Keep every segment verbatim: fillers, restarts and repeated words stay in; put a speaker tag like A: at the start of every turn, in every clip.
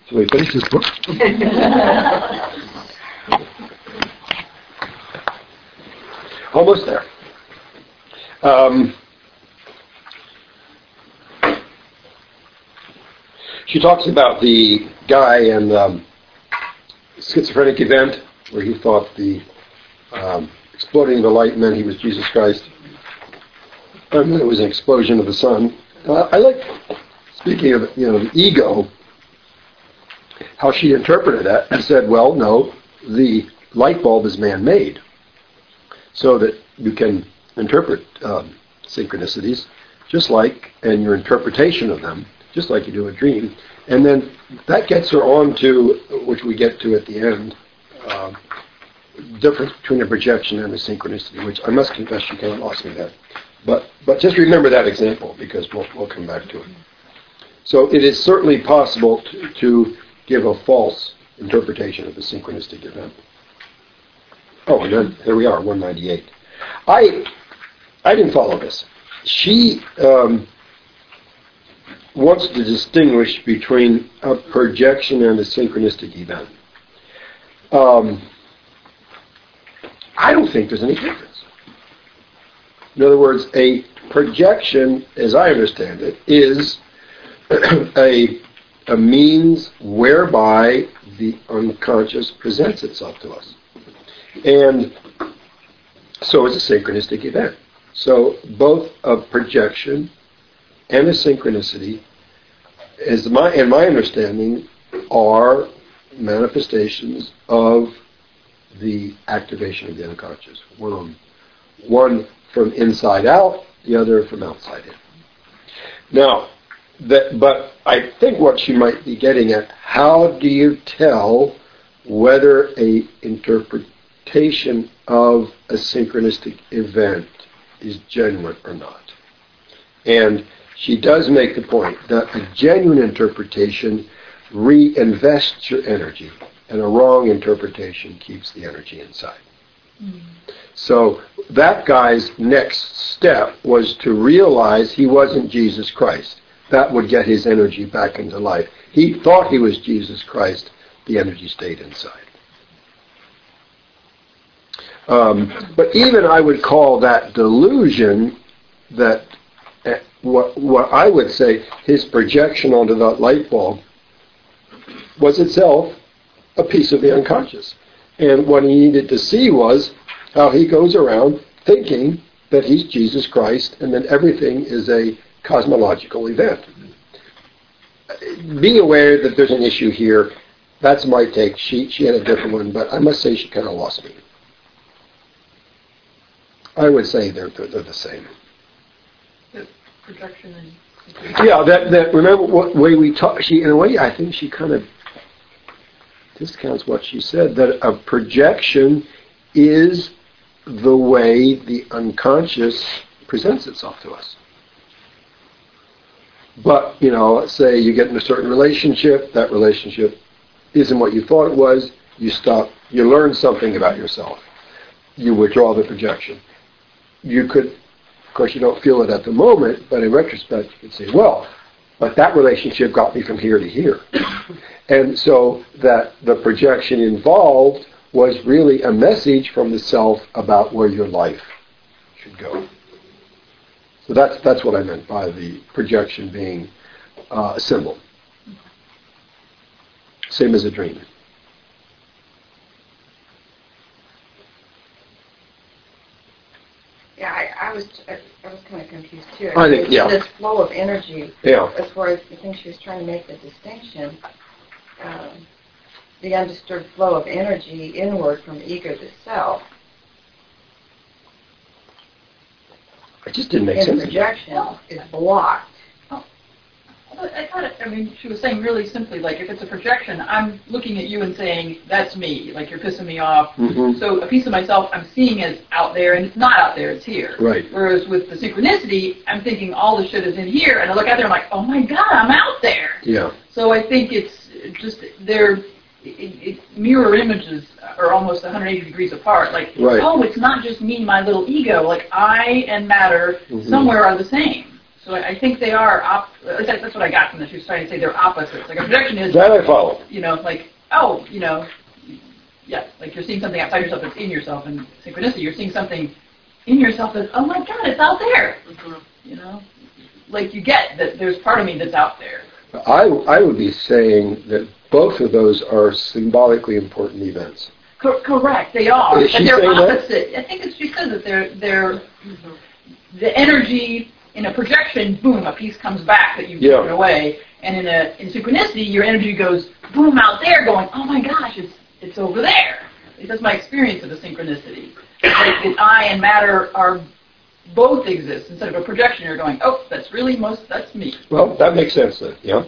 A: So we finish this book. Almost there. Um, she talks about the guy and um, schizophrenic event where he thought the um, exploding of the light meant he was Jesus Christ. And then it was an explosion of the sun. Uh, I like, speaking of you know the ego, how she interpreted that and said, well, no, the light bulb is man-made, so that you can interpret um, synchronicities just like, and your interpretation of them, just like you do a dream. And then that gets her on to, which we get to at the end, uh, difference between a projection and a synchronicity, which I must confess you kind of lost me there. But but just remember that example, because we'll, we'll come back to it. So it is certainly possible to, to give a false interpretation of a synchronistic event. Oh, and then here we are, one ninety-eight. I I didn't follow this. She um, wants to distinguish between a projection and a synchronistic event. Um, I don't think there's any difference. In other words, a projection, as I understand it, is a, a means whereby the unconscious presents itself to us. And so it's a synchronistic event. So both a projection and a synchronicity, as my, in my understanding, are manifestations of the activation of the unconscious. One, one from inside out, the other from outside in. Now, that, but I think what she might be getting at, how do you tell whether a interpretation of a synchronistic event is genuine or not? And she does make the point that a genuine interpretation reinvests your energy, and a wrong interpretation keeps the energy inside. Mm. So that guy's next step was to realize he wasn't Jesus Christ. That would get his energy back into life. He thought he was Jesus Christ. The energy stayed inside. Um, but even I would call that delusion, that uh, what, what I would say his projection onto that light bulb was itself a piece of the unconscious. And what he needed to see was how he goes around thinking that he's Jesus Christ and that everything is a cosmological event. Be aware that there's an issue here. That's my take. She, she had a different one, but I must say she kind of lost me. I would say they're, they're, they're the same.
B: The projection and...
A: Yeah, that, that remember what way we talk, she, in a way, I think she kind of discounts what she said, that a projection is the way the unconscious presents itself to us. But, you know, let's say you get in a certain relationship, that relationship isn't what you thought it was, you stop, you learn something about yourself. You withdraw the projection. You could, of course you don't feel it at the moment, but in retrospect you could say, well, but that relationship got me from here to here. And so that the projection involved was really a message from the self about where your life should go. So that's that's what I meant by the projection being uh, a symbol. Same as a dream.
C: Yeah, I, I was I, I was kind of confused too.
A: I think, yeah.
C: This flow of energy,
A: yeah.
C: As far as I think she was trying to make the distinction, um, the undisturbed flow of energy inward from ego to self.
A: It just didn't make
C: in
A: sense.
C: Projection is blocked.
B: I thought, it, I mean, she was saying really simply, like, if it's a projection, I'm looking at you and saying, that's me, like, you're pissing me off.
A: Mm-hmm.
B: So a piece of myself I'm seeing as out there, and it's not out there, it's here.
A: Right.
B: Whereas with the synchronicity, I'm thinking all the shit is in here, and I look out there, I'm like, oh my God, I'm out there.
A: Yeah.
B: So I think it's just, they're, it, it, mirror images are almost one hundred eighty degrees apart. Like,
A: right.
B: Oh, it's not just me, my little ego. Like, I and matter mm-hmm. somewhere are the same. So I, I think they are, op- at least that's what I got from this. She was trying to say they're opposites. Like a projection is,
A: That I follow.
B: you know, like, oh, you know, yeah, like you're seeing something outside yourself that's in yourself. And synchronicity, you're seeing something in yourself that's, oh my God, it's out there. Mm-hmm. You know, like you get that there's part of me that's out there.
A: I, I would be saying that both of those are symbolically important events.
B: Co- correct, they are,
A: Is
B: but
A: she
B: they're
A: saying that?
B: opposite. I think it's, she said that they're they're the energy in a projection. Boom, a piece comes back that you've
A: Yeah.
B: taken away, and in a in synchronicity, your energy goes boom out there, going, oh my gosh, it's it's over there. At least that's my experience of a synchronicity. Like that I and matter are both exist instead of a projection. You're going, oh, that's really most that's me.
A: Well, that makes sense then. Yeah.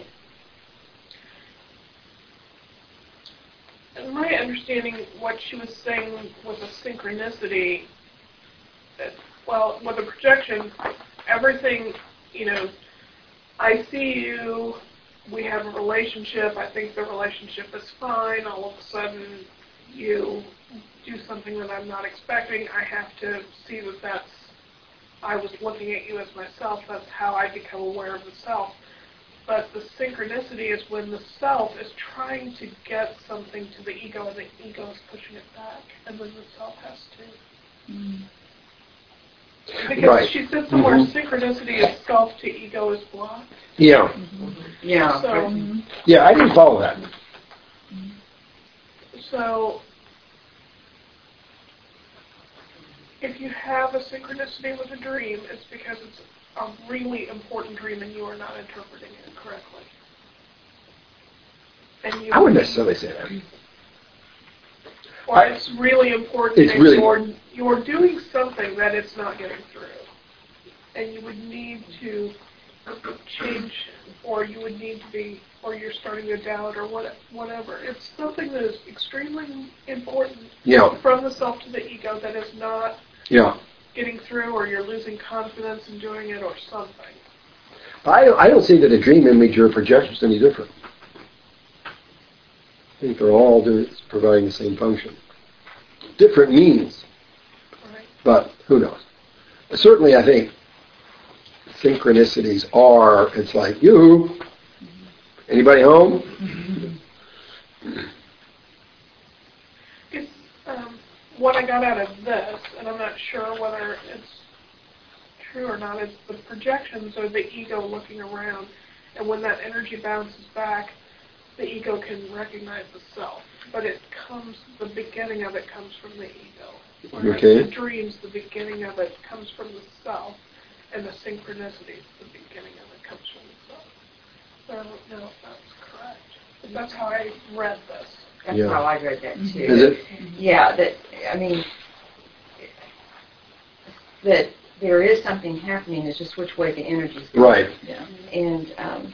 D: In my understanding, what she was saying was a synchronicity. That, well, with a projection, everything, you know, I see you, we have a relationship, I think the relationship is fine, all of a sudden you do something that I'm not expecting, I have to see that that's, I was looking at you as myself, that's how I become aware of the self. But the synchronicity is when the self is trying to get something to the ego and the ego is pushing it back, and then the self has to. Mm. Because
A: right.
D: she said somewhere
A: mm-hmm.
D: synchronicity is self to ego is blocked.
A: Yeah.
B: Mm-hmm.
C: Yeah.
D: So,
B: mm-hmm.
A: Yeah, I didn't follow that.
D: So, if you have a synchronicity with a dream, it's because it's a really important dream and you are not interpreting it correctly. And you
A: I wouldn't necessarily say that.
D: Or I, it's really important
A: it's
D: and
A: really
D: you're, you're doing something that it's not getting through. And you would need to change, or you would need to be, or you're starting to doubt, or what, whatever. It's something that is extremely important
A: yeah.
D: from the self to the ego that is not
A: yeah.
D: getting through, or you're losing confidence in doing it, or something.
A: I, I don't see that a dream image or a projection is any different. I think they're all doing, providing the same function. Different means,
D: Right.
A: But who knows? Certainly, I think synchronicities are, it's like, you, anybody home?
D: Mm-hmm. It's, um, what I got out of this, and I'm not sure whether it's true or not, is the projections or the ego looking around, and when that energy bounces back, the ego can recognize the self, but it comes, the beginning of it comes from the ego. Whereas
A: okay.
D: the dreams, the beginning of it comes from the self, and the synchronicities, the beginning of it comes from the self. So I don't know if that's correct, but that's how I read this.
C: That's
A: yeah.
C: how I read that too.
A: Is it?
C: Yeah, that, I mean, that there is something happening, it's just which way the energy's going.
A: Right.
B: Yeah.
C: And, um,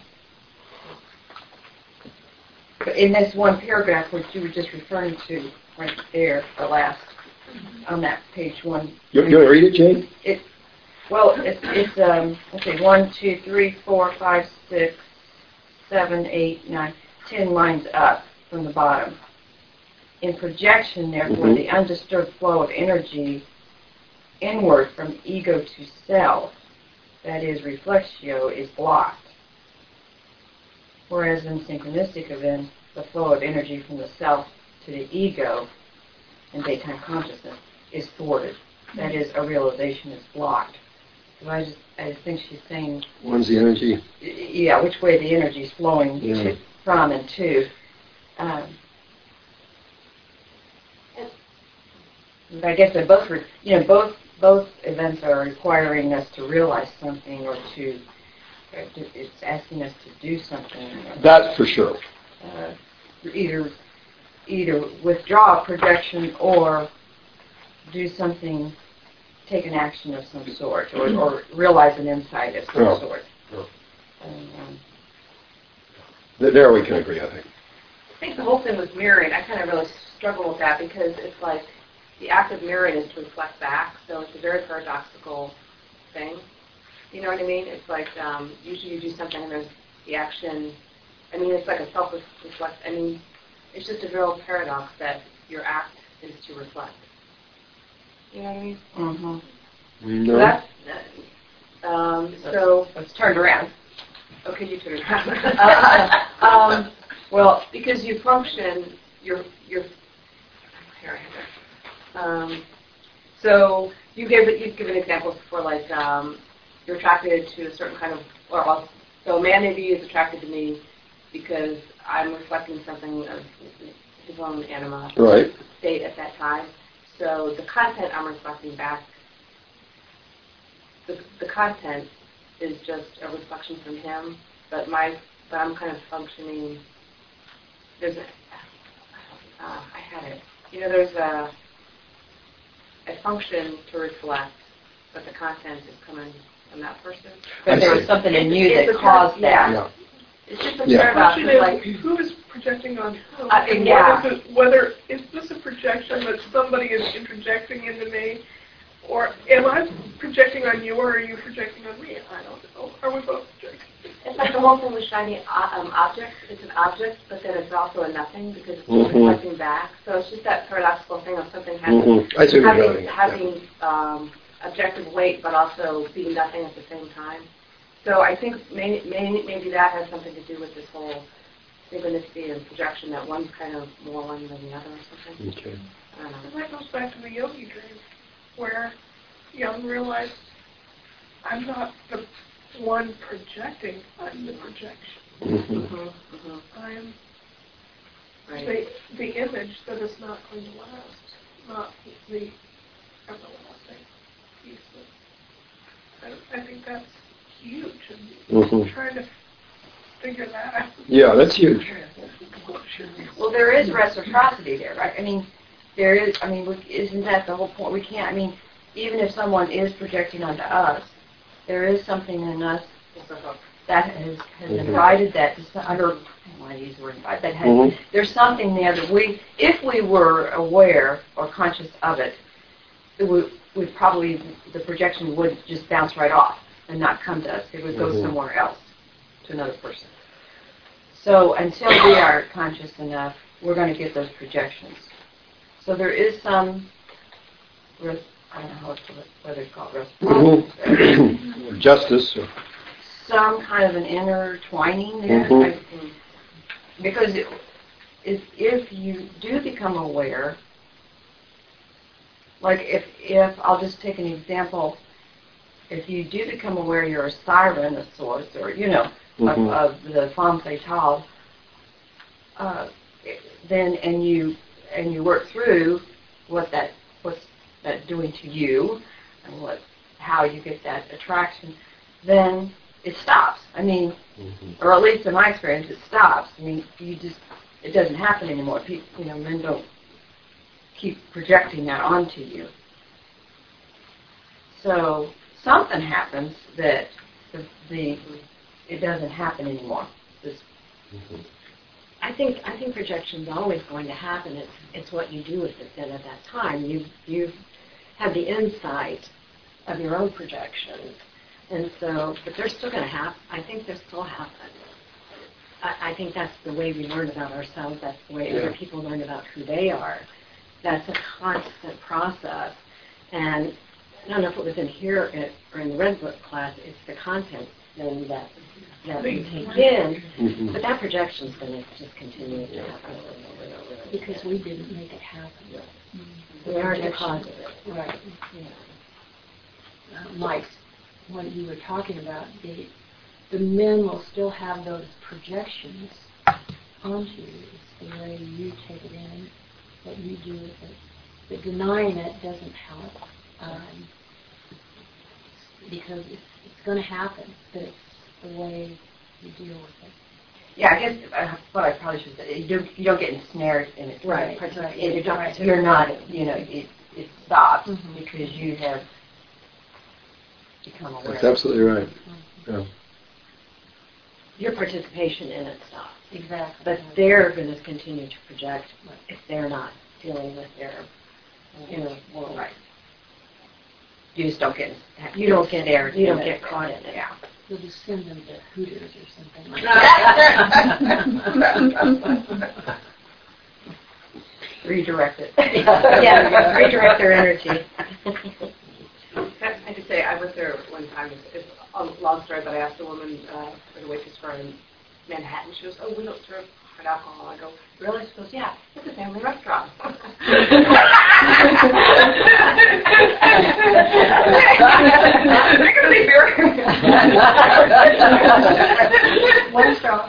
C: but in this one paragraph which you were just referring to right there, the last, on that page one.
A: You, you want to read it, Jane?
C: It, well, it's, it's um, okay, one, two, three, four, five, six, seven, eight, nine, ten lines up from the bottom. In projection, therefore,
A: mm-hmm.
C: the undisturbed flow of energy inward from ego to self, that is, reflexio, is blocked. Whereas in synchronistic events, the flow of energy from the self to the ego in daytime consciousness is thwarted. That is, a realization is blocked. So I just, I just think she's saying...
A: One's the energy.
C: Yeah, which way the energy is flowing
A: yeah.
C: to, from and to. Um, I guess they both, re, you know, both both events are requiring us to realize something or to... It's asking us to do something.
A: That's for sure.
C: Uh, either either withdraw a projection or do something, take an action of some sort, or, or realize an insight of some
A: oh.
C: sort.
A: Oh.
C: And, um,
A: there we can agree, I think.
E: I think the whole thing with mirroring, I kind of really struggle with that because it's like the act of mirroring is to reflect back, so it's a very paradoxical thing. You know what I mean? It's like um, usually you do something and there's the action. I mean, it's like a self-reflect. I mean, it's just a real paradox that your act is to reflect. You know what I mean?
C: mm-hmm.
A: No.
E: So that's, Um, so,
C: It's turned around.
E: okay, you turn it around. um, well, because you function, you're, you're, here I have it. Um, so you gave it, you've given examples before, like um, you're attracted to a certain kind of, or well, so a man maybe is attracted to me because I'm reflecting something of his own anima
A: Right.
E: state at that time. So the content I'm reflecting back, the, the content is just a reflection from him, but my, but I'm kind of functioning. There's a, uh, I had it. You know, there's a, a function to reflect, but the content is coming from that person.
C: But
A: I
C: there
A: see.
C: was something in
E: It's-
C: you
E: it's
C: that
E: a
C: caused
E: yeah.
C: that.
A: Yeah.
E: It's just a
A: Yeah.
E: paradox.
D: question
E: It's
D: is,
E: like,
D: who is projecting on who?
E: Uh,
D: And
E: yeah.
D: what is it, whether, is this a projection that somebody is interjecting into me? Or am I projecting on you, or are you projecting on me? I don't know. Are we both projecting?
E: it's like the whole thing with shiny uh, um, objects. It's an object, but then it's also a nothing because it's
A: Mhm.
E: reflecting back. So it's just that paradoxical thing of something having,
A: Mm-hmm. I see what you're
E: having,
A: driving at.
E: having um, objective weight, but also being nothing at the same time. So I think maybe, maybe, maybe that has something to do with this whole synchronicity and projection, that one's kind of more one than the other or something.
A: Okay.
E: I don't know.
D: And that goes back to the yogi dream, where Young realized, I'm not the one projecting, I'm the projection.
A: Mm-hmm.
E: Mm-hmm, mm-hmm.
D: I'm
E: Right.
D: the, the image that is not going to last, not the everlasting piece. Of, I, I think that's huge, and
A: Mhm.
D: trying to figure that out.
A: Yeah, that's huge.
C: Well, there is reciprocity there, right? I mean, there is, I mean, we- isn't that the whole point? We can't, I mean, even if someone is projecting onto us, there is something in us that has, has
A: Mhm.
C: invited that, I don't want to use the word invite, that has,
A: Mhm.
C: there's something there that we, if we were aware or conscious of it, it would, would probably, the projection would just bounce right off and not come to us. It would go
A: Mhm.
C: somewhere else, to another person. So until we are conscious enough, we're going to get those projections. So there is some, res- I don't know how it's, whether it's called reciprocity,
A: Mhm. Justice. or-
C: some kind of an intertwining there.
A: Mhm.
C: I- because it, if, if you do become aware, like if, if, I'll just take an example, if you do become aware you're a siren of sorts, or, you know,
A: Mhm.
C: of, of the femme fatale, uh, then, and you, and you work through what that, what's that doing to you, and what, how you get that attraction, then it stops. I mean,
A: Mhm.
C: or at least in my experience, it stops. I mean, you just, it doesn't happen anymore. People, you know, men don't keep projecting that onto you. So something happens that the, the it doesn't happen anymore. This,
A: Mhm.
F: I think I think projection's always going to happen. It's it's what you do with it then at that time. You you have the insight of your own projection, and so but they're still going to happen. I think they're still happen. I, I think that's the way we learn about ourselves. That's the way
A: Yeah.
F: other people learn about who they are. That's a constant process, and I don't know if it was in here or in the Red Book class. It's the content then that that we take in.
A: Mhm.
F: But that projection's going to just continue to happen over and over and over again.
G: Because we didn't make it happen.
F: We are the cause of it.
G: Right. Yeah. Uh, Like what you were talking about, the the men will still have those projections onto you. It's the way you take it in, what you do with it. But denying it doesn't help, um, because it's, it's going to happen. But it's the way you deal with it.
C: yeah, I guess uh, what I probably should say, you don't, you don't get ensnared in it.
F: Right.
C: Participate-
F: And you don't
G: Right.
C: You're not, you know, it, it stops
G: Mhm.
C: because you have become aware.
A: That's absolutely right. Yeah.
F: Your participation in it stops.
G: Exactly.
F: But they're going to continue to project if they're not dealing with their inner world.
C: Right. You just don't get,
F: You don't get
C: snared
F: You don't
C: in
F: get
C: it.
F: caught in it.
C: Yeah.
G: You'll just send them to Hooters or something like that.
C: Redirect it.
F: Yeah, redirect their energy.
E: I have to say, I was there one time. It's, it's a long story, but I asked a woman, uh, the waitress for in Manhattan. She goes, "Oh, we don't serve hard alcohol." I go, "Really?" She goes, "Yeah, it's a family restaurant."
F: One straw.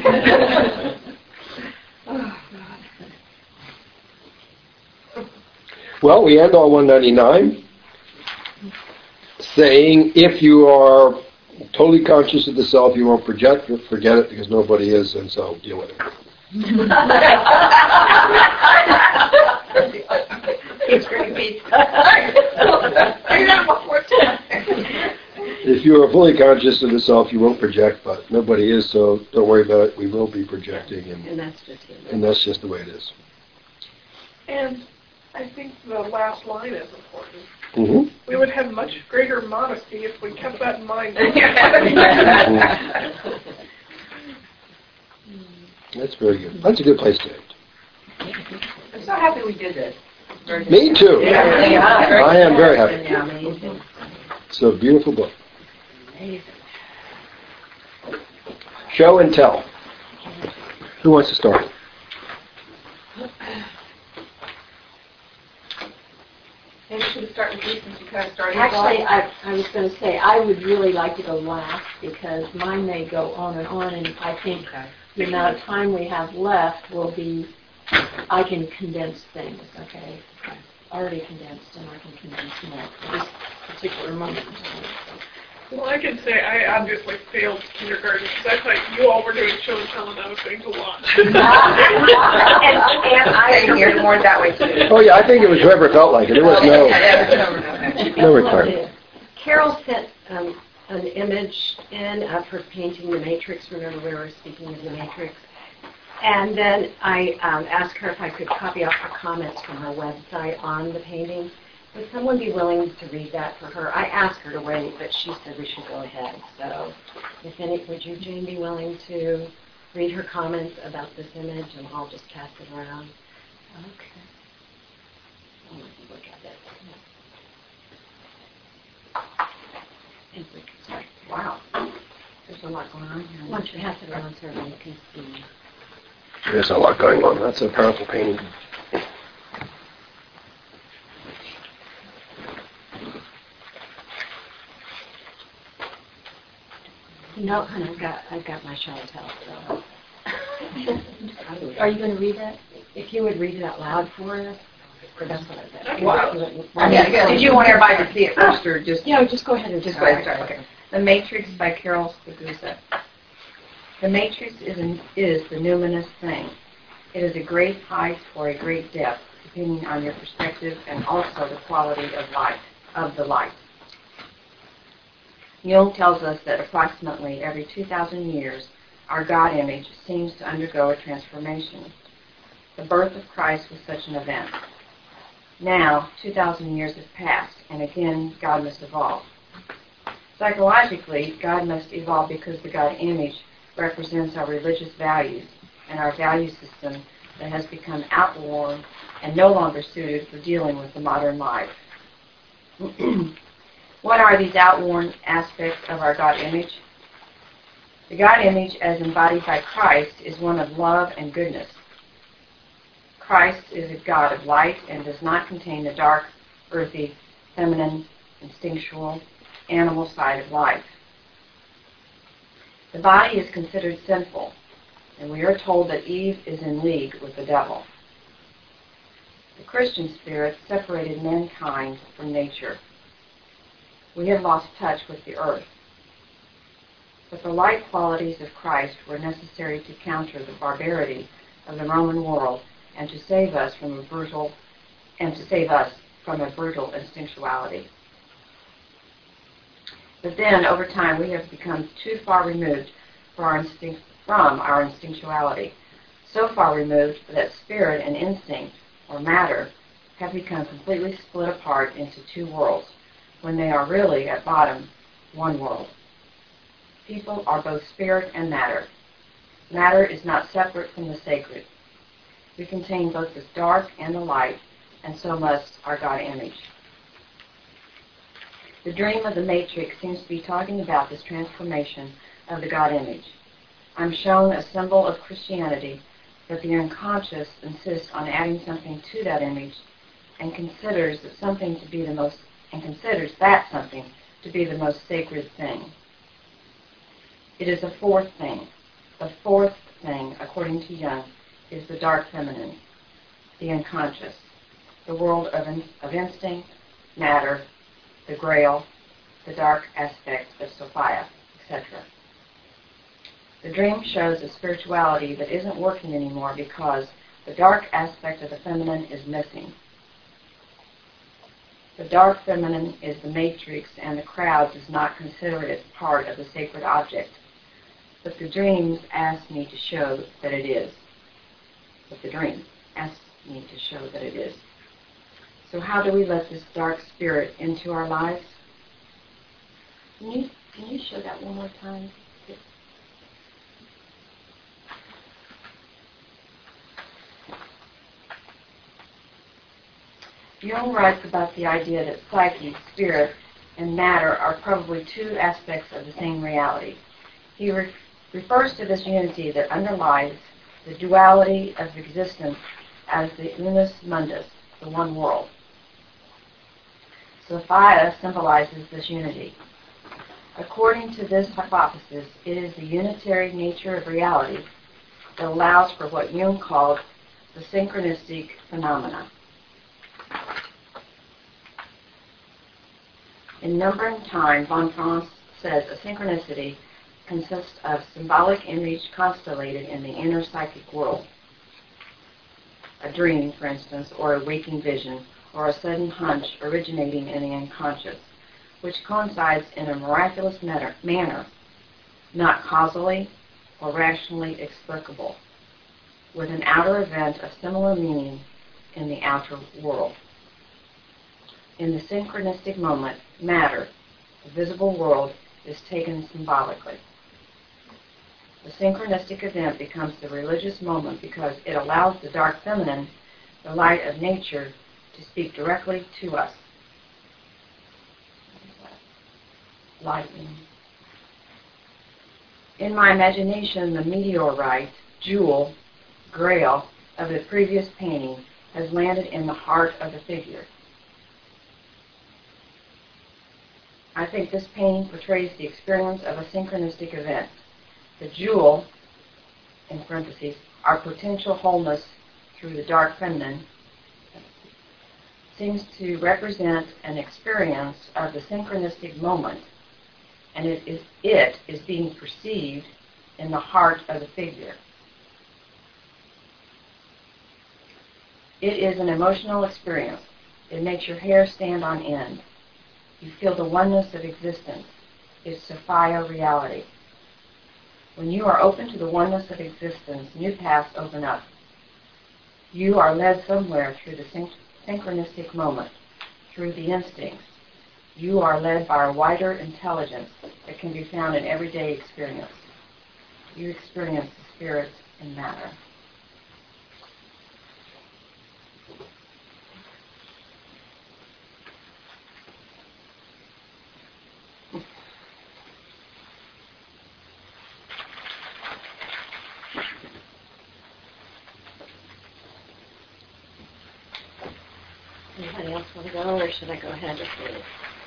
A: Well, we end on one ninety-nine, saying if you are totally conscious of the self, you won't project, forget it because nobody is, and so deal with it.
C: It's great pizza.
A: If you are fully conscious of the self, you won't project, but nobody is, so don't worry about it. We will be projecting, and,
F: And that's just it.
A: and that's just the way it is.
D: And I think the last line is important.
A: Mm-hmm.
D: We would have much greater modesty if we kept that in mind.
A: That's very good. That's a good place to end.
B: I'm so happy we did this. Very good.
A: Me too.
B: Yeah, yeah, very
A: I am very happy.
B: Yeah, amazing.
A: It's a beautiful book.
B: Amazing.
A: Show and tell. Who wants to start?
E: Maybe we should start with you since you kind of started.
G: Actually, I, I was going to say, I would really like to go last because mine may go on and on, and I think the amount of time we have left will be, I can condense things, okay? I've already condensed, and I can condense more for this particular moment in time.
D: Well, I can say I obviously failed kindergarten because I thought you all were doing show and tell and I was going to watch.
E: and, and I hear more that way too.
A: Oh yeah, I think it was whoever felt like it. It was no, no requirement.
F: Carol sent um, an image in of her painting The Matrix. Remember we were speaking of The Matrix? And then I um, asked her if I could copy out her comments from her website on the painting. Would someone be willing to read that for her? I asked her to wait, but she said we should go ahead. So, if any, would you, Jane, be willing to read her comments about this image, and I'll just pass it around? Okay. Let me look at it. If we can start. Wow, there's a lot going on here. Why don't you pass it around so everyone can see?
A: There's a lot going on. That's a powerful painting.
F: No, honey, I've got, I've got my show and tell, so.
G: Are you going to read that?
F: If you would read it out loud for us, or that's what I said.
B: Wow.
F: Yeah,
B: Yeah, did you want everybody to see it first, or just?
F: Yeah, just go ahead and
B: Just go ahead. Sorry. Okay.
C: The Matrix by Carol Spigusa. The Matrix is, an, is the numinous thing. It is a great height or a great depth, depending on your perspective and also the quality of light of the light. Jung tells us that approximately every two thousand years, our God image seems to undergo a transformation. The birth of Christ was such an event. Now, two thousand years have passed, and again, God must evolve. Psychologically, God must evolve because the God image represents our religious values and our value system that has become outworn and no longer suited for dealing with the modern life. What are these outworn aspects of our God image? The God image as embodied by Christ is one of love and goodness. Christ is a God of light and does not contain the dark, earthy, feminine, instinctual, animal side of life. The body is considered sinful, and we are told that Eve is in league with the devil. The Christian spirit separated mankind from nature. We have lost touch with the earth. But the light qualities of Christ were necessary to counter the barbarity of the Roman world and to save us from a brutal and to save us from a brutal instinctuality. But then, over time, we have become too far removed for our instinct, from our instinctuality, so far removed that spirit and instinct, or matter, have become completely split apart into two worlds, when they are really, at bottom, one world. People are both spirit and matter. Matter is not separate from the sacred. We contain both the dark and the light, and so must our God image. The dream of the matrix seems to be talking about this transformation of the God image. I'm shown a symbol of Christianity, but the unconscious insists on adding something to that image and considers that something to be the most and considers that something to be the most sacred thing. It is a fourth thing. The fourth thing, according to Jung, is the dark feminine, the unconscious, the world of, in, of instinct, matter, the grail, the dark aspect of Sophia, et cetera. The dream shows a spirituality that isn't working anymore because the dark aspect of the feminine is missing. The dark feminine is the matrix, and the crowd does not consider it part of the sacred object. But the dreams ask me to show that it is. But the dream asks me to show that it is. So how do we let this dark spirit into our lives? Can you, can you show that one more time? Jung writes about the idea that psyche, spirit, and matter are probably two aspects of the same reality. He re- refers to this unity that underlies the duality of existence as the unus mundus, the one world. Sophia symbolizes this unity. According to this hypothesis, it is the unitary nature of reality that allows for what Jung called the synchronistic phenomena. In Number and Time, von Franz says a synchronicity consists of symbolic image constellated in the inner psychic world. A dream, for instance, or a waking vision, or a sudden hunch originating in the unconscious, which coincides in a miraculous manner, manner, not causally or rationally explicable, with an outer event of similar meaning in the outer world. In the synchronistic moment, matter, the visible world, is taken symbolically. The synchronistic event becomes the religious moment because it allows the dark feminine, the light of nature, to speak directly to us. Lightning. In my imagination, the meteorite, jewel, grail of the previous painting has landed in the heart of the figure. I think this painting portrays the experience of a synchronistic event. The jewel, in parentheses, our potential wholeness through the dark feminine, seems to represent an experience of the synchronistic moment, and it is, it is being perceived in the heart of the figure. It is an emotional experience. It makes your hair stand on end. You feel the oneness of existence. It's Sophia reality. When you are open to the oneness of existence, new paths open up. You are led somewhere through the syn- synchronistic moment, through the instincts. You are led by a wider intelligence that can be found in everyday experience. You experience the spirit in matter.
F: Anybody else want to go, or should I go ahead with this?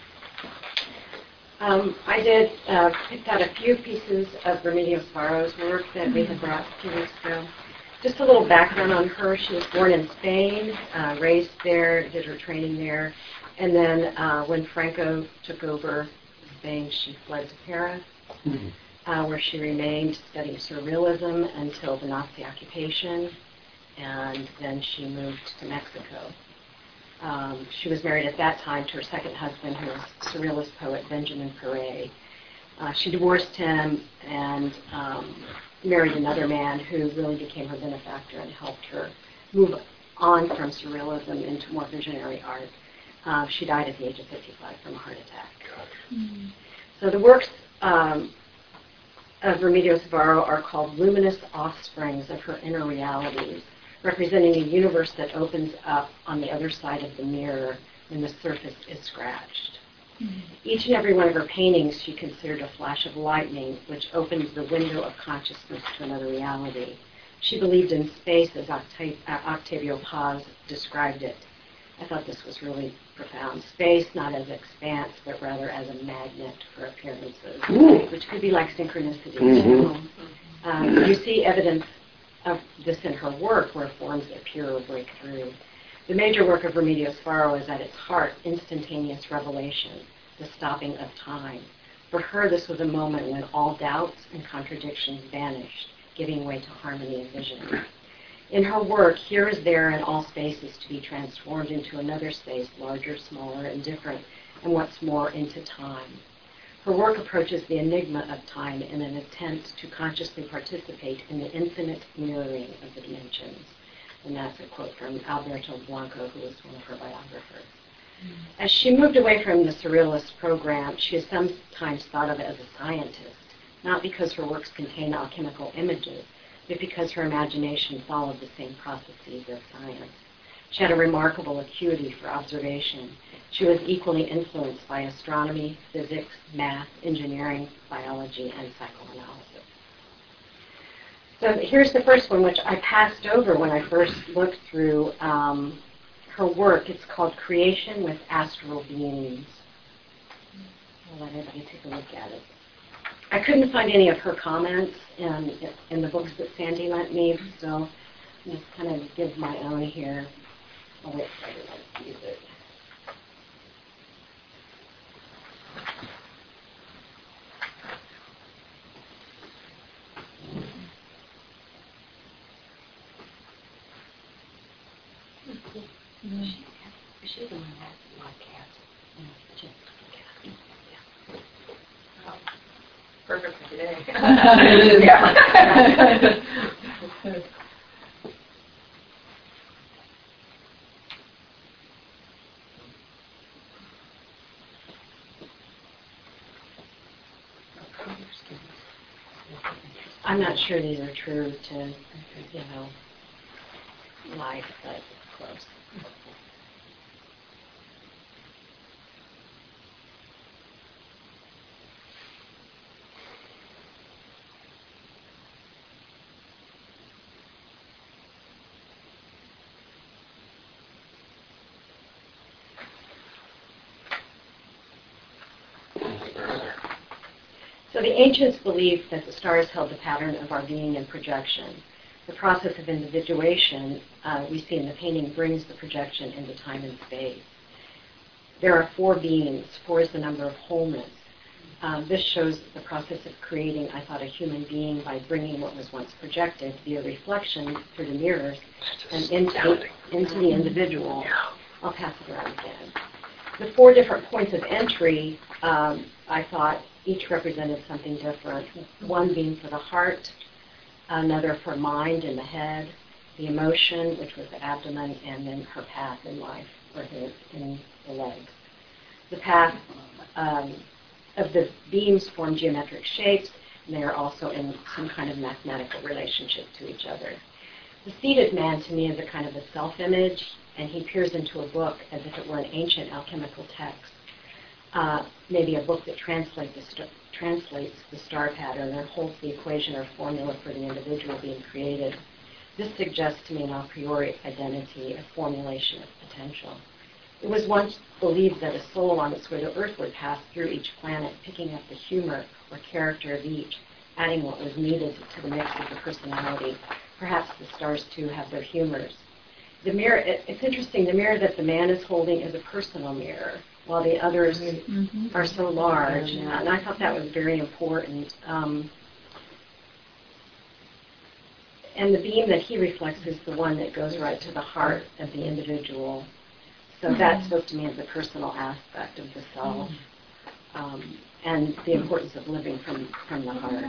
F: Um, I did uh, picked out a few pieces of Remedios Varo's work that we had brought a few weeks ago. Just a little background on her. She was born in Spain, uh, raised there, did her training there, and then uh, when Franco took over Spain, she fled to Paris, mm-hmm. uh, where she remained studying surrealism until the Nazi occupation, and then she moved to Mexico. Um, she was married at that time to her second husband, who was surrealist poet Benjamin Perret. Uh, she divorced him and um, married another man who really became her benefactor and helped her move on from surrealism into more visionary art. Uh, she died at the age of fifty-five from a heart attack. Mm-hmm. So the works um, of Remedios Varo are called luminous offsprings of her inner realities, representing a universe that opens up on the other side of the mirror when the surface is scratched. Each and every one of her paintings she considered a flash of lightning, which opens the window of consciousness to another reality. She believed in space as Octav- uh, Octavio Paz described it. I thought this was really profound. Space not as expanse, but rather as a magnet for appearances,
A: Ooh.
F: which could be like synchronicity.
A: Mhm.
F: Um, you see evidence of this in her work, where forms appear or break through. The major work of Remedios Varo is at its heart instantaneous revelation, the stopping of time. For her, this was a moment when all doubts and contradictions vanished, giving way to harmony of vision. In her work, here is there in all spaces to be transformed into another space, larger, smaller, and different, and what's more, into time. Her work approaches the enigma of time in an attempt to consciously participate in the infinite mirroring of the dimensions. And that's a quote from Alberto Blanco, who was one of her biographers. As she moved away from the Surrealist program, she is sometimes thought of as a scientist, not because her works contain alchemical images, but because her imagination followed the same processes as science. She had a remarkable acuity for observation. She was equally influenced by astronomy, physics, math, engineering, biology, and psychoanalysis. So here's the first one, which I passed over when I first looked through um, her work. It's called Creation with Astral Beings. I'll let everybody take a look at it. I couldn't find any of her comments in, in the books that Sandy lent me, so I'm just kind of give my own here. I'll wait for everyone to use it. She's the one that has a lot of cats.
E: Oh, perfect for today.
B: Yeah.
F: I'm not sure these are true to, you know, life, but close. So the ancients believed that the stars held the pattern of our being and projection. The process of individuation uh, we see in the painting brings the projection into time and space. There are four beings. Four is the number of wholeness. Um, this shows the process of creating, I thought, a human being by bringing what was once projected via reflection through the mirrors and into, into the individual. I'll pass it around again. The four different points of entry, um, I thought, each represented something different. One being for the heart, another for mind and the head, the emotion, which was the abdomen, and then her path in life, or the, in the legs. The path um, of the beams form geometric shapes, and they are also in some kind of mathematical relationship to each other. The seated man, to me, is a kind of a self-image, and he peers into a book as if it were an ancient alchemical text. Uh, maybe a book that translate the st- translates the star pattern or holds the equation or formula for the individual being created. This suggests to me an a priori identity, a formulation of potential. It was once believed that a soul on its way to Earth would pass through each planet, picking up the humor or character of each, adding what was needed to the mix of the personality. Perhaps the stars, too, have their humors. The mirror, it, it's interesting, the mirror that the man is holding is a personal mirror, while the others mm-hmm. are so large. And I thought that was very important. Um, and the beam that he reflects is the one that goes right to the heart of the individual. So mm-hmm. that spoke to me as a personal aspect of the self, um, and the importance of living from, from the heart.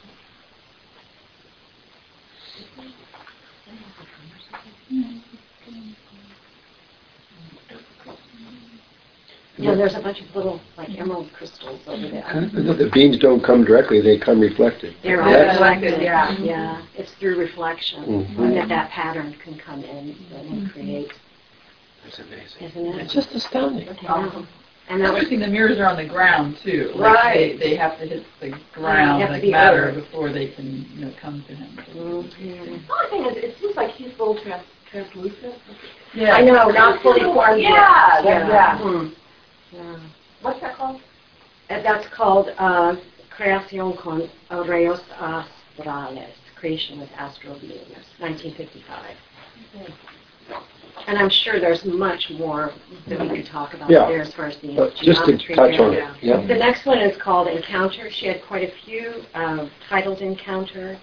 F: Yeah, there's a bunch of little, like, emerald crystals over there.
A: Uh, the beams don't come directly, they come reflected.
F: They're all
A: Yes.
F: reflected, yeah. Yeah, it's through reflection
A: Mm-hmm.
F: that that pattern can come in and create.
A: That's amazing.
F: Isn't it?
A: It's just astounding.
F: Yeah. And that was
B: Interesting, the mirrors are on the ground too. Like
F: Right.
B: They, they have to hit the ground,
F: have to
B: like
F: be
B: matter,
F: earth.
B: before they can, you know, come to him.
F: Mhm.
G: The only thing is, it seems like he's a little trans- translucent.
B: Yeah.
F: I know, not fully formed yet.
E: Yeah, that- yeah.
F: Hmm. Yeah.
E: What's that called?
F: And that's called uh, Creación con Rayos Astrales, Creation with Astral Beings, nineteen fifty-five. And I'm sure there's much more that we could talk about
A: Yeah.
F: there as far as the
A: But just to
F: geometry
A: touch on
F: goes.
A: it, yeah.
F: The next one is called Encounter. She had quite a few uh, titled Encounter.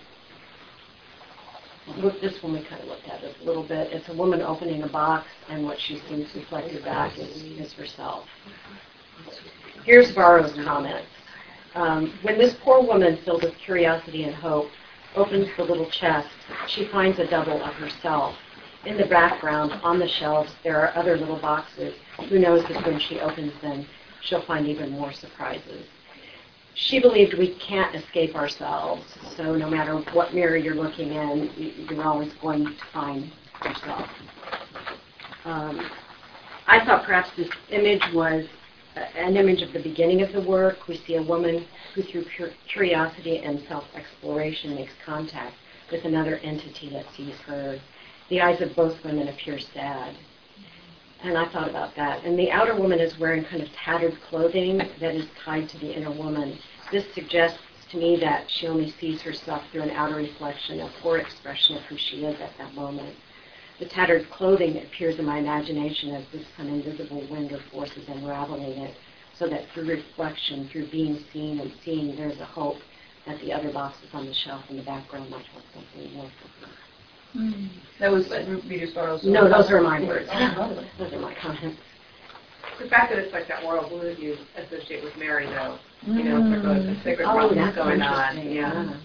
F: Look, this one we kind of looked at it a little bit. It's a woman opening a box, and what she sees reflected back is, is herself. Here's Varro's comments. Um, when this poor woman, filled with curiosity and hope, opens the little chest, she finds a double of herself. In the background, on the shelves, there are other little boxes. Who knows that when she opens them, she'll find even more surprises. She believed we can't escape ourselves, so no matter what mirror you're looking in, you're always going to find yourself. Um, I thought perhaps this image was an image of the beginning of the work. We see a woman who, through pure curiosity and self-exploration, makes contact with another entity that sees her. The eyes of both women appear sad. And I thought about that. And the outer woman is wearing kind of tattered clothing that is tied to the inner woman. This suggests to me that she only sees herself through an outer reflection, a poor expression of who she is at that moment. The tattered clothing appears in my imagination as if some invisible wind or force is unraveling it, so that through reflection, through being seen and seeing, there's a hope that the other boxes on the shelf in the background might hold something more for her.
B: Mm. That was Peter Starr's.
F: No, those are my words.
B: Oh,
F: Those are my comments.
E: The fact that it's like that world wound you associate with Mary, though, you know,
B: Mm.
E: for the sacred
F: Oh,
E: problems
F: that's
E: going on.
F: interesting.
E: Yeah.
F: Yeah.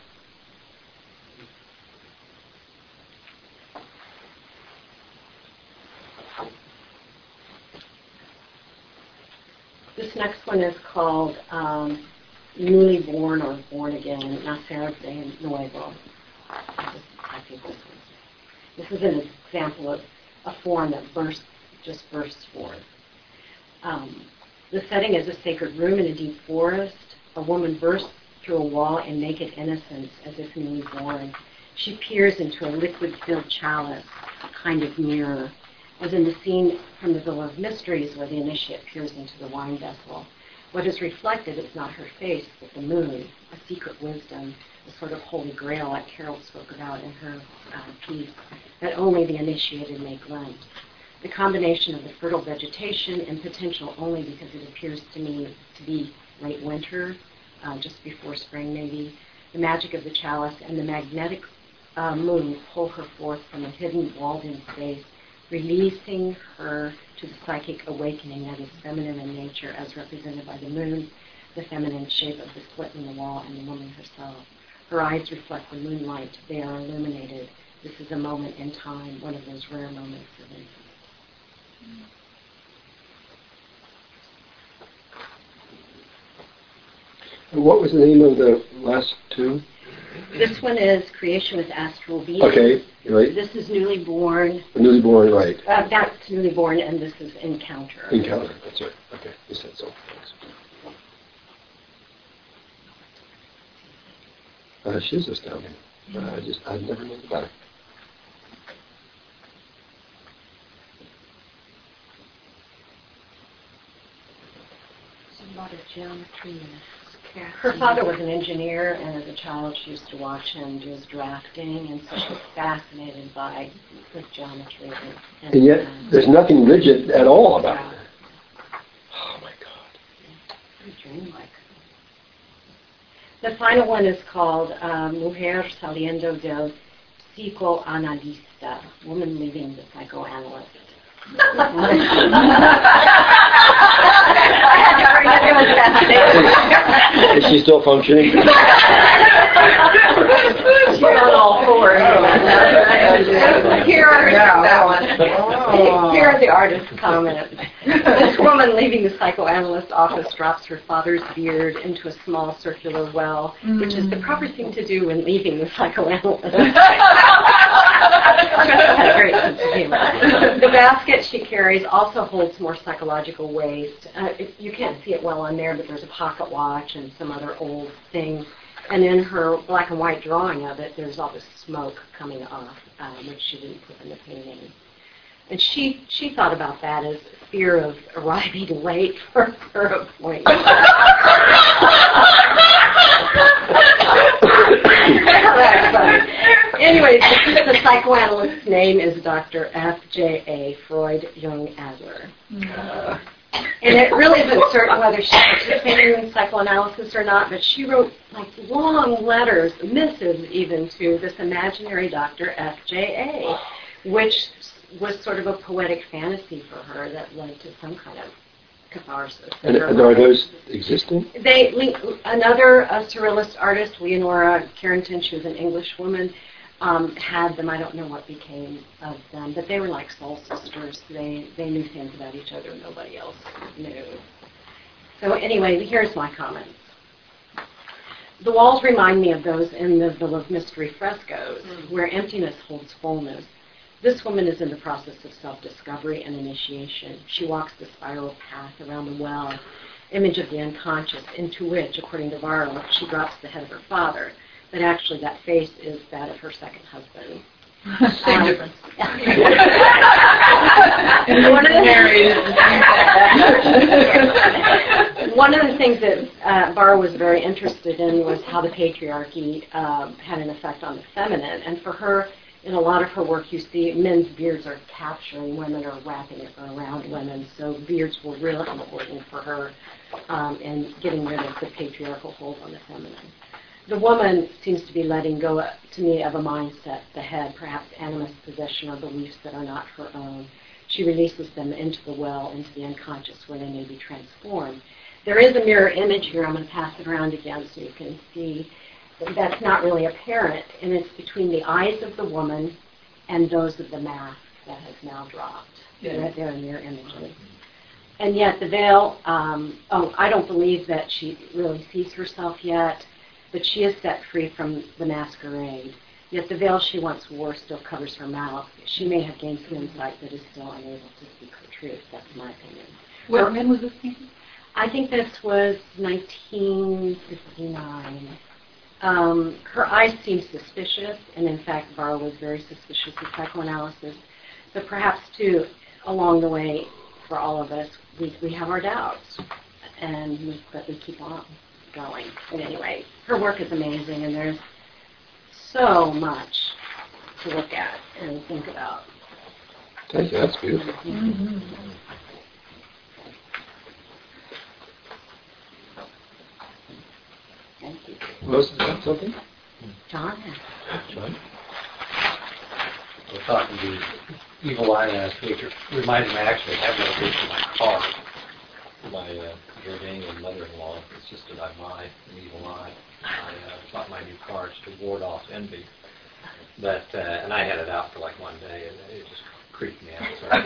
F: This next one is called um, Newly Born or Born Again, Nacer de Nuevo. I think this is, this is an example of a form that bursts, just bursts forth. Um, the setting is a sacred room in a deep forest. A woman bursts through a wall in naked innocence as if newly born. She peers into a liquid-filled chalice, a kind of mirror, as in the scene from the Villa of Mysteries where the initiate peers into the wine vessel. What is reflected is not her face, but the moon, a secret wisdom, a sort of holy grail that Carol spoke about in her uh, piece, that only the initiated may glimpse. The combination of the fertile vegetation and potential only because it appears to me to be late winter, uh, just before spring maybe, the magic of the chalice and the magnetic uh, moon pull her forth from a hidden, walled-in space, releasing her to the psychic awakening that is feminine in nature as represented by the moon, the feminine shape of the slit in the wall, and the woman herself. Her eyes reflect the moonlight. They are illuminated. This is a moment in time, one of those rare moments of insight.
A: What was the name of the last two?
F: This one is Creation with Astral Beings.
A: Okay, right.
F: This is Newly Born.
A: Newly Born, right.
F: Uh, that's Newly Born, and this is Encounter.
A: Encounter, that's right. Okay, you said so. Thanks. Uh, she's astounding. Uh, I just, I've never known about it.
G: There's a lot of geometry in it.
F: Her father was an engineer, and as a child she used to watch him do his drafting, and so she's fascinated by his geometry. And, and,
A: And yet, there's nothing rigid at all about it. Oh my God.
F: Pretty dreamlike. The final one is called uh, Mujer Saliendo del Psicoanalista, Woman Leaving the Psychoanalyst.
A: Is she still functioning?
F: She's on all fours. Here are that one. Here are the artist's comments. This woman leaving the psychoanalyst office drops her father's beard into a small circular well, mm. which is the proper thing to do when leaving the psychoanalyst. Had a great sense of humor. The basket she carries also holds more psychological waste. Uh, it, you can't see it well on there, but there's a pocket watch and some other old things. And in her black and white drawing of it, there's all this smoke coming off, um, which she didn't put in the painting. And she, she thought about that as fear of arriving late for her appointment. That's funny. Anyway, the psychoanalyst's name is Doctor F J A Freud Jung Adler. Uh, and it really isn't certain whether she participated in psychoanalysis or not, but she wrote like long letters, missives even, to this imaginary Doctor F J A, which was sort of a poetic fantasy for her that led to some kind of catharsis.
A: And, and are those existing?
F: They link another uh, surrealist artist, Leonora Carrington. She was an English woman. Um, had them. I don't know what became of them, but they were like soul sisters. They they knew things about each other nobody else knew. So anyway, here's my comments. The walls remind me of those in the Villa of Mystery frescoes, mm. where emptiness holds fullness. This woman is in the process of self-discovery and initiation. She walks the spiral path around the well, image of the unconscious, into which, according to Varro, she drops the head of her father. But actually that face is that of her second husband.
B: Same
F: um,
B: difference.
F: one, of the, one of the things that uh, Varro was very interested in was how the patriarchy uh, had an effect on the feminine. And for her, in a lot of her work, you see men's beards are capturing women or wrapping it around women. So beards were really important for her um, in getting rid of the patriarchal hold on the feminine. The woman seems to be letting go, to me, of a mindset, the head, perhaps animist possession or beliefs that are not her own. She releases them into the well, into the unconscious, where they may be transformed. There is a mirror image here. I'm going to pass it around again so you can see. That's not really apparent, and it's between the eyes of the woman and those of the mask that has now dropped. Yeah. Right there in mirror images. And yet the veil, um, oh, I don't believe that she really sees herself yet, but she is set free from the masquerade. Yet the veil she once wore still covers her mouth. She may have gained some insight, but is still unable to speak her truth. That's my opinion.
B: What when was this painted?
F: I think this was nineteen fifty-nine. Um, her eyes seem suspicious, and in fact, Varro was very suspicious of psychoanalysis. But perhaps, too, along the way, for all of us, we, we have our doubts, and we, but we keep on going. But anyway, her work is amazing, and there's so much to look at and think about.
A: Thank you. That's beautiful.
F: Mm-hmm. Thank you.
A: Most of that something?
F: John?
A: John?
H: I was talking to Evil Eye last week. It reminded me, I actually have that picture in my car. My uh, Jordanian mother-in-law insisted I buy an Evil Eye. I uh, bought my new cards to ward off envy. But, uh, and I had it out for like one day, and it just creeped me out. So I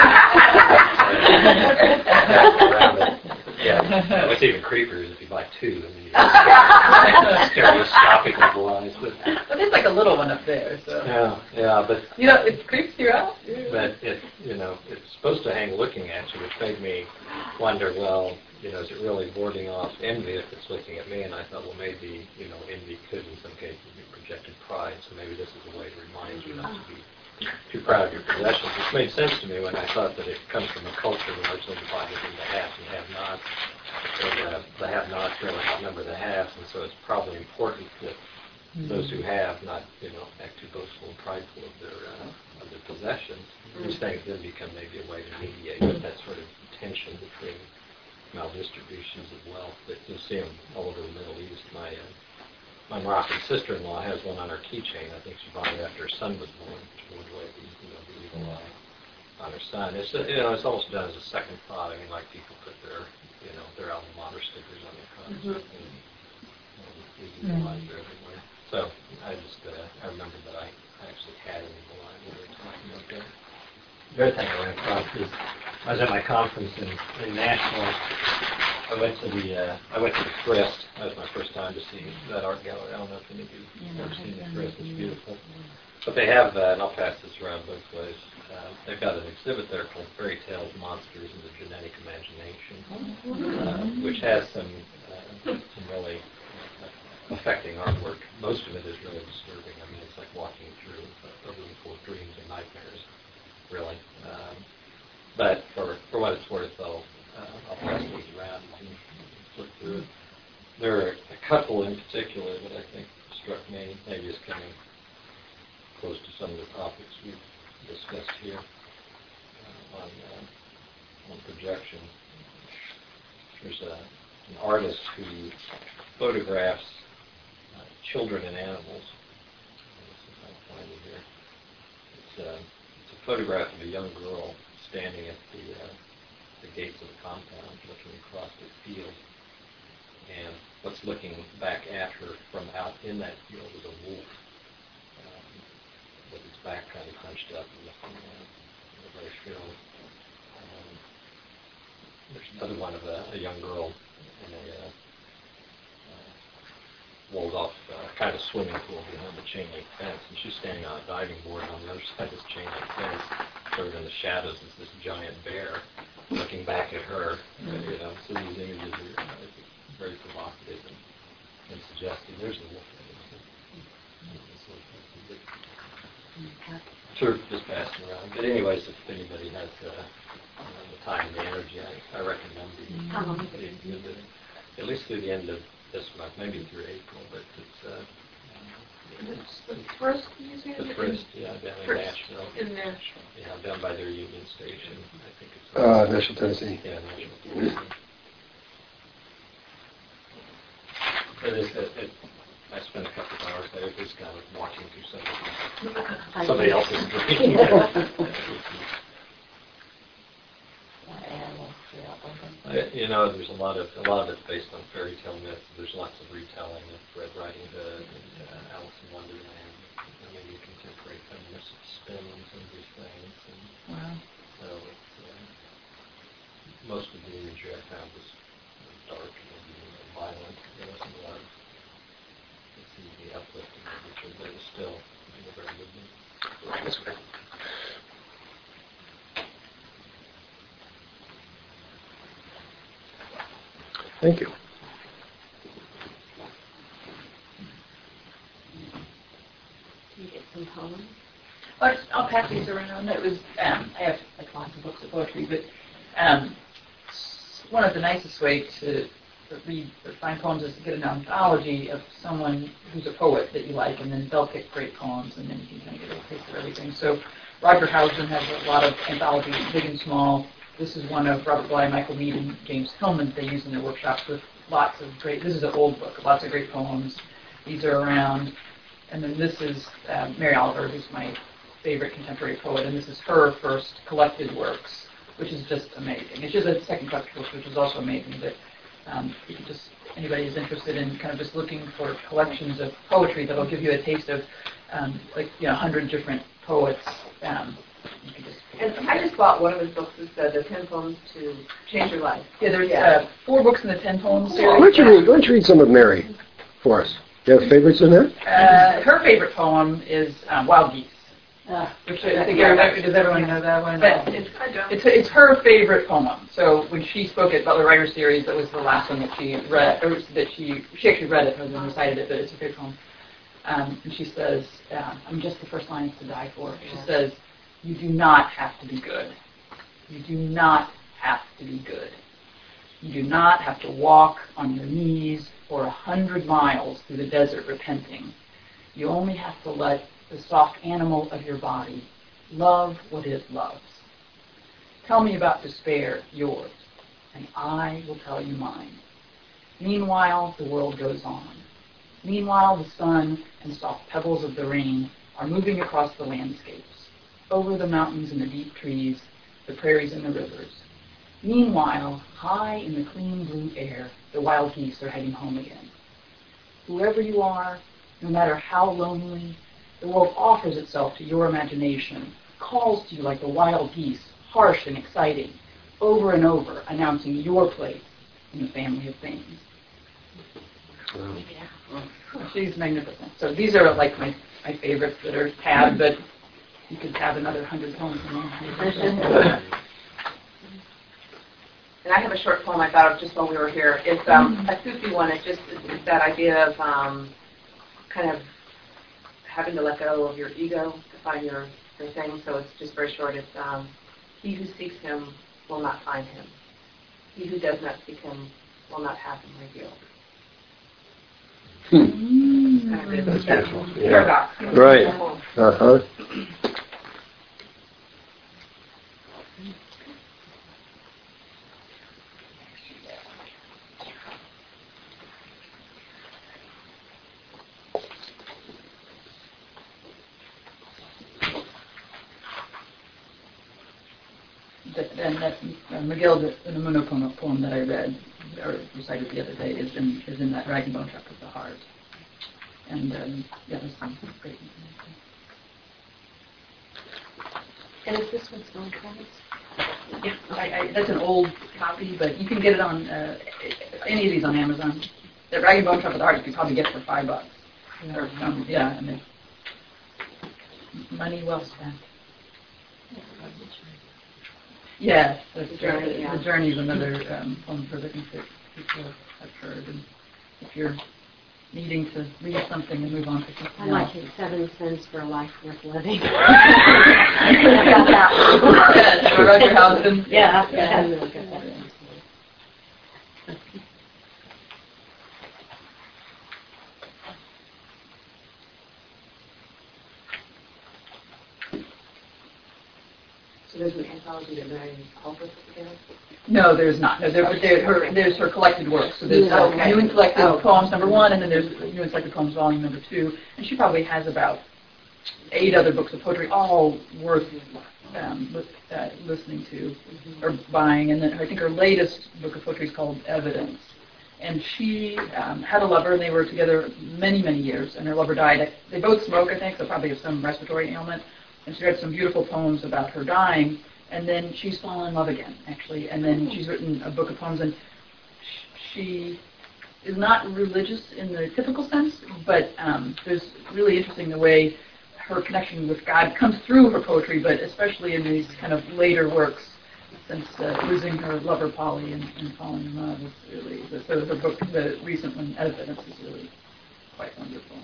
H: really yeah, what's even creepier is if you buy two, and then you have stereoscopic Evil Eyes. But,
B: but there's like a little one up there, so.
H: Yeah, yeah, but
B: you know, it creeps you out.
H: But it, you know, it's supposed to hang looking at you, which made me wonder. Well, you know, is it really warding off envy if it's looking at me? And I thought, well, maybe you know, envy could, in some cases, be projected pride. So maybe this is a way to remind you not to be too proud of your possessions, which made sense to me when I thought that it comes from a culture largely divided into haves and have-nots. And uh, the have-nots really outnumber the haves, and so it's probably important that mm-hmm. those who have not, you know, act too boastful and prideful of their uh, of their possessions. Mm-hmm. These things then become maybe a way to mediate that sort of tension between maldistributions of wealth that you see them all over the Middle East. My uh, My Moroccan sister-in-law has one on her keychain. I think she bought it after her son was born, to avoid the, you know, the evil eye on her son. It's, you know, it's almost done as a second thought. I mean, like people put their, you know, their alma mater stickers on their cars. Mm-hmm. And, and these evil eyes are everywhere. So I just, uh, I remember that I actually had an evil eye when we were talking about that. The other thing I ran across is I was at my conference in, in Nashville I went to the uh, I went to the Frist. That was my first time to see that art gallery. I don't know if any of you have ever seen the Frist. It's beautiful. But they have, uh, and I'll pass this around both ways. Uh, they've got an exhibit there called Fairy Tales, Monsters, and the Genetic Imagination, uh, which has some uh, some really affecting artwork. Most of it is really disturbing. I mean, it's like walking through a room full of dreams and nightmares, really. Um, but for for what it's worth, though. Uh, I'll pass these around and flip through it. There are a couple in particular that I think struck me, maybe as coming close to some of the topics we've discussed here uh, on, uh, on projection. There's a, an artist who photographs uh, children and animals. Let's see if I can find it here. It's, uh, it's a photograph of a young girl standing at the uh, the gates of the compound, looking across the field, and what's looking back at her from out in that field is a wolf, um, with its back kind of hunched up and looking uh, very shrill. Um, there's another one of a, a young girl in a uh, uh, walled off uh, kind of swimming pool behind the chain link fence, and she's standing on a diving board, and on the other side of this chain link fence, sort of in the shadows, is this giant bear looking back at her. Mm-hmm. You know, so these images are uh, very provocative and, and suggestive. There's the wolf. Sure, just passing around. But anyways, if anybody has uh, uh, the time and the energy, I, I recommend the,
F: Mm-hmm.
H: the exhibit, at least through the end of this month, maybe through April, but it's uh,
D: It's the Frist Museum?
H: the Frist, yeah, down in
D: Frist
H: Nashville.
D: in Nashville.
H: Yeah, down by their Union Station. I think it's
A: Uh, Nashville, Tennessee.
H: Yeah, Nashville, Tennessee. It is, it, it, I spent a couple of hours there just kind of watching through somebody, somebody else's dream. I, you know, there's a lot of a lot of it's based on fairy tale myths. There's lots of retelling of Red Riding Hood and uh, Alice in Wonderland. And maybe contemporary feminist spin on some of these things. And
B: Wow.
H: so it's, uh, most of the imagery I found was dark and maybe violent. There wasn't a lot of it's the uplifting imagery, but it was still you know, very moving.
A: That's great. Thank you.
F: Can you get some poems?
B: I'll, just, I'll pass these around. It was um, I have like lots of books of poetry, but um, one of the nicest ways to read or find poems is to get an anthology of someone who's a poet that you like, and then they'll pick great poems, and then you can kind of get a taste of everything. So Roger Housen has a lot of anthologies, big and small. This is one of Robert Bly, Michael Mead, and James Hillman they use in their workshops with lots of great, this is an old book, lots of great poems. These are around. And then this is uh, Mary Oliver, who's my favorite contemporary poet, and this is her first collected works, which is just amazing. It's just a second collected book, which is also amazing, but um, you can just, anybody who's interested in kind of just looking for collections of poetry that'll give you a taste of um, like, you know, a hundred different poets. Um, you can just
E: And I just bought one of his books. It's uh, the ten poems to change your life.
B: Yeah, there's
E: Yeah.
B: uh, four books in the ten poems
A: Why
B: series.
A: don't you read, why don't you read some of Mary for us? Do you have favorites in there?
B: Uh, her favorite poem is um, Wild Geese,
F: Uh,
B: which I think everybody, does everyone know that one?
E: But it's, I don't.
B: It's it's her favorite poem. So when she spoke at Butler Writer Series, that was the last one that she read, or that she she actually read it rather than recited it, but it's her favorite poem. Um, and she says, uh, "I'm just the first line is to die for." She
F: Yeah.
B: says, "You do not have to be good. You do not have to be good. You do not have to walk on your knees for a hundred miles through the desert repenting. You only have to let the soft animal of your body love what it loves. Tell me about despair, yours, and I will tell you mine. Meanwhile, the world goes on. Meanwhile, the sun and soft pebbles of the rain are moving across the landscapes, over the mountains and the deep trees, the prairies and the rivers. Meanwhile, high in the clean blue air, the wild geese are heading home again. Whoever you are, no matter how lonely, the world offers itself to your imagination, calls to you like the wild geese, harsh and exciting, over and over, announcing your place in the family of things.
A: Wow.
B: She's magnificent. So these are like my, my favorites that are tabbed, but you could have another hundred poems in there.
E: And I have a short poem I thought of just while we were here. It's um, a Sufi one. It's just it's, it's that idea of um, kind of having to let go of your ego to find your, your thing. So it's just very short. It's um, he who seeks him will not find him. He who does not seek him will not have him revealed.
A: Hmm.
E: Kind of
A: That's
E: that
A: beautiful. Yeah.
E: paradox.
A: Right. Uh-huh.
B: And that uh, Miguel de Unamuno poem, poem that I read or recited the other day is in is in that Rag and Bone Truck of the Heart. And um, yeah, there's some great information.
F: And is this one still in print?
B: Yeah, I, I, that's an old copy, but you can get it on uh, any of these on Amazon. The Rag and Bone Truck of the Heart you can probably get it for five bucks.
F: Yeah.
B: Or, um, yeah, I mean, money well spent. Yes, that's
E: The Journey,
B: the,
E: yeah.
B: the Journey is another um, poem for the things that people have heard. And if you're needing to read something and move on to something
F: I like
B: else.
F: his Seven Cents for a Life Worth Living.
B: Yes, Roger Housen.
F: Yeah,
B: Yeah.
F: yeah. Really good.
E: So there's an anthology that Mary Hall put together?
B: No, there's not. No, there, there, her, there's her collected work. So there's uh,
E: Okay.
B: New and Collected
E: Oh.
B: Poems number one, and then there's New and Collected Poems volume number two. And she probably has about eight other books of poetry, all worth um, li- uh, listening to or buying. And then I think her latest book of poetry is called Evidence. And she um, had a lover, and they were together many, many years, and her lover died. They both smoke, I think, so probably have some respiratory ailment. And she read some beautiful poems about her dying, and then she's fallen in love again, actually. And then she's written a book of poems, and sh- she is not religious in the typical sense, but um, there's really interesting the way her connection with God comes through her poetry, but especially in these kind of later works, since uh, losing her lover Polly and, and falling in love is really, the, so her book, the recent one, Evidence, is really quite wonderful.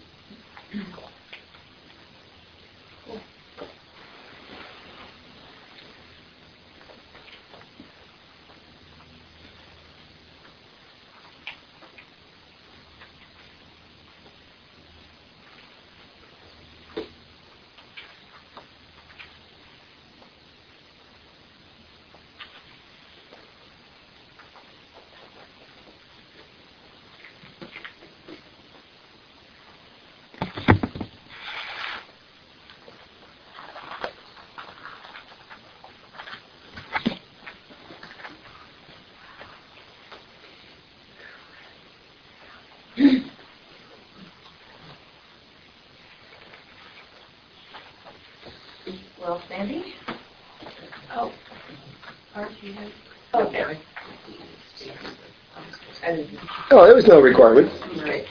E: Well, Sandy?
F: Oh, Archie has.
E: Okay. And,
A: Oh, there was no requirement.
E: right.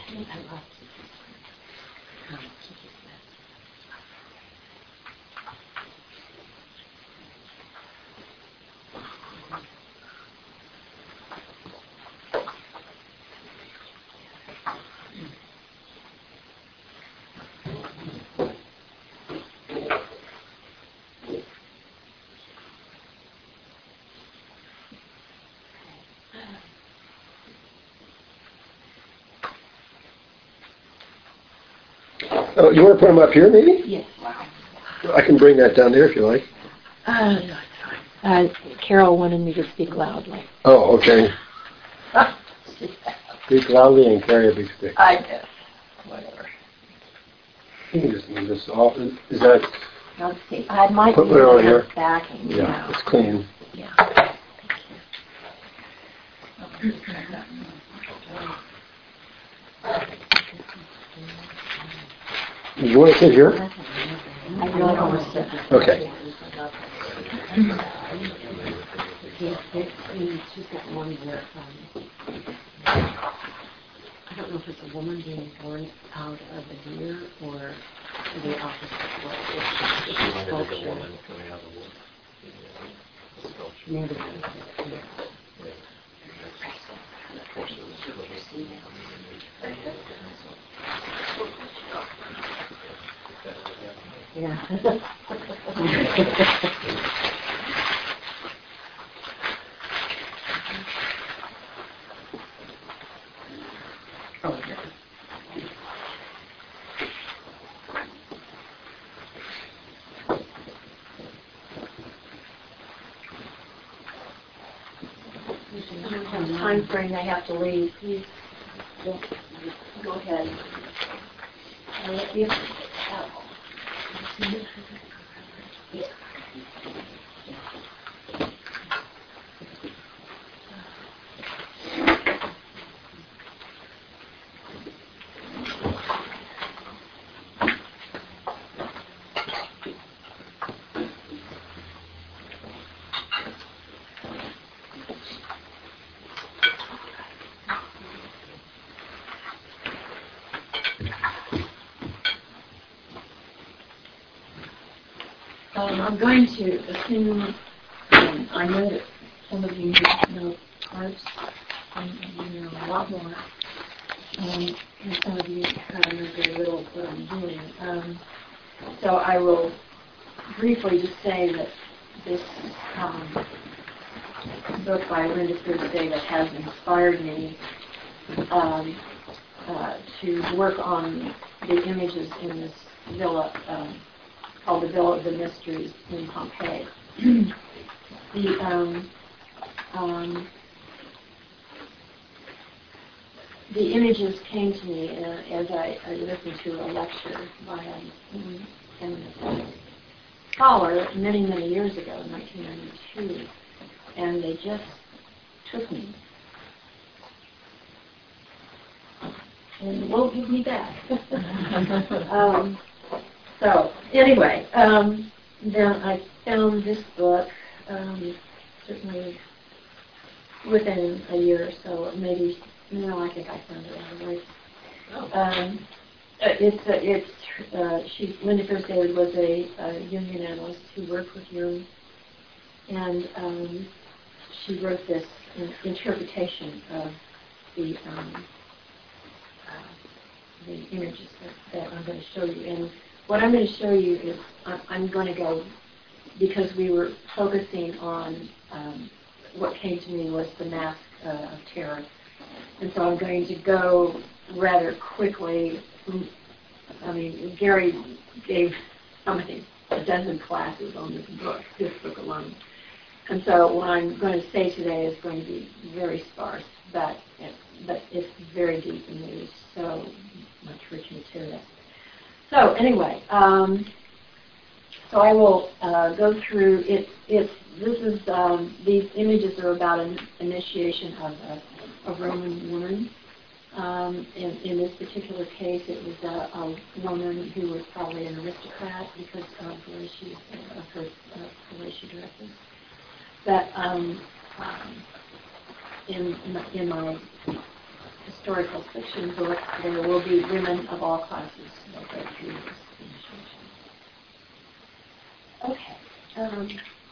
A: Oh, you want to put them up here, maybe?
F: Yes.
A: I can bring that down there if you like.
F: Uh, uh, Carol wanted me to speak loudly.
A: Oh, okay. Speak loudly and carry a big stick.
B: I guess. Whatever.
A: You can just move this off. Is that?
F: Let's see. I might
A: Put
F: be
A: it on
F: able to
A: here.
F: have backing.
A: Yeah,
F: Yeah.
A: it's clean.
F: Yeah.
A: Do you want to sit here?
F: I really don't want to sit.
A: Okay.
F: He's- And it's just that one where um, I don't know if it's a woman being born out of a deer or the opposite way. It's, it's a sculpture.
H: The woman coming out of the womb. Yeah. Sculpture.
F: Maybe that's it. Yeah. Yeah. Oh, yeah.
G: Time frame, they have to leave. Please go, go ahead. I'll let you. Um, I'm going to assume, um, I know that some of you know parts, and you know a lot more, um, and some of you kind of know very little of what I'm doing. Um, so I will briefly just say that this um, book by Linda Spruce Davis has inspired me um, uh, to work on the images in this villa um, called the Villa of the Mysteries in Pompeii. the um, um, the images came to me uh, as I, I listened to a lecture by a, a scholar many, many years ago, in nineteen ninety-two, and they just took me. And won't give me back. um, So, anyway, um, then I found this book, um, certainly within a year or so, maybe, no, I think I found it right away. Oh. Um, it's, uh, it's, uh, she, Linda Spruce Davis was a, a Jungian analyst who worked with Jung, and um, she wrote this in, interpretation of the, um, uh, the images that, that I'm going to show you. And what I'm going to show you is I'm going to go, because we were focusing on um, what came to me was the mask uh, of terror. And so I'm going to go rather quickly. I mean, Gary gave something, a dozen classes on this book, this book alone. And so what I'm going to say today is going to be very sparse, but, but it's very deep and there's so much rich material. So anyway, um, so I will uh, go through it. It's this is um, these images are about an initiation of a, a Roman woman. Um, in, in this particular case, it was a, a woman who was probably an aristocrat because of the way she uh, of her uh, the way she dresses. But um, um, in in my historical fiction book, there will be women of all classes that go through this initiation. Okay. Um,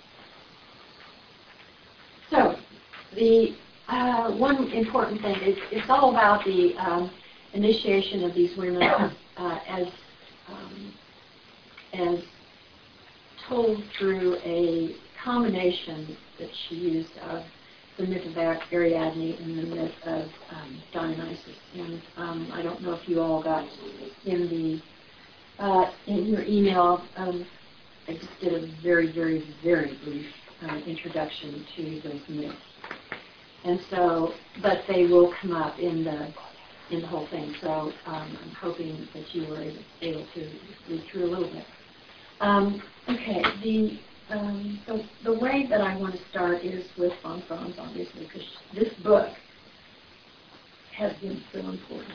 G: so, the uh, one important thing is it's all about the um, initiation of these women uh, as um, as told through a combination that she used of the myth of Ariadne and the myth of um, Dionysus. And um, I don't know if you all got in the uh, in your email. Um, I just did a very, very, very brief uh, introduction to those myths. And so, but they will come up in the in the whole thing. So um, I'm hoping that you were able, able to read through a little bit. Um, okay, the Um, so the way that I want to start is with von Franz, obviously, because this book has been so important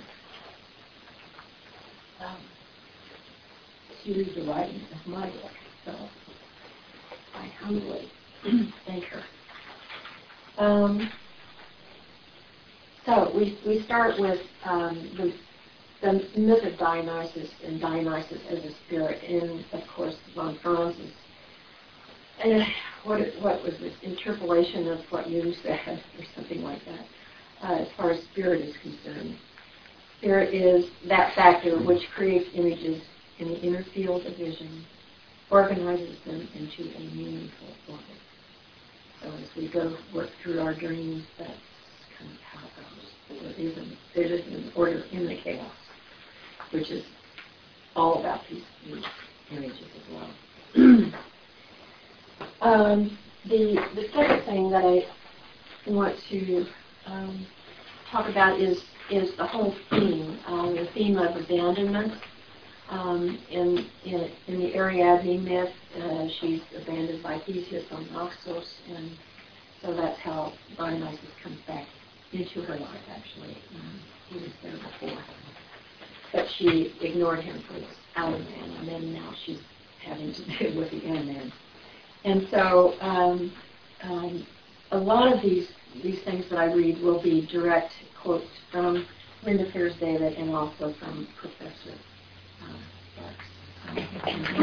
G: um, to the writing of my book. So I humbly thank her.
F: Um, so we we start with um, the, the myth of Dionysus and Dionysus as a spirit, and of course von Franz's. And what what was this interpolation of what you said, or something like that, uh, as far as spirit is concerned. Spirit is that factor which creates images in the inner field of vision, organizes them into a meaningful order. So as we go work through our dreams, that's kind of how it goes. There is an, there is an order in the chaos, which is all about these, these images as well. um, the the second thing that I want to um, talk about is is the whole theme, um, the theme of abandonment. Um, in, in in the Ariadne myth, uh, she's abandoned by Theseus on Naxos, and so that's how Dionysus comes back into her life, actually. Um, he was there before. But she ignored him for this outer man, and then now she's having to deal with the inner man. And so um, um, a lot of these these things that I read will be direct quotes from Linda Fears David and also from Professor um,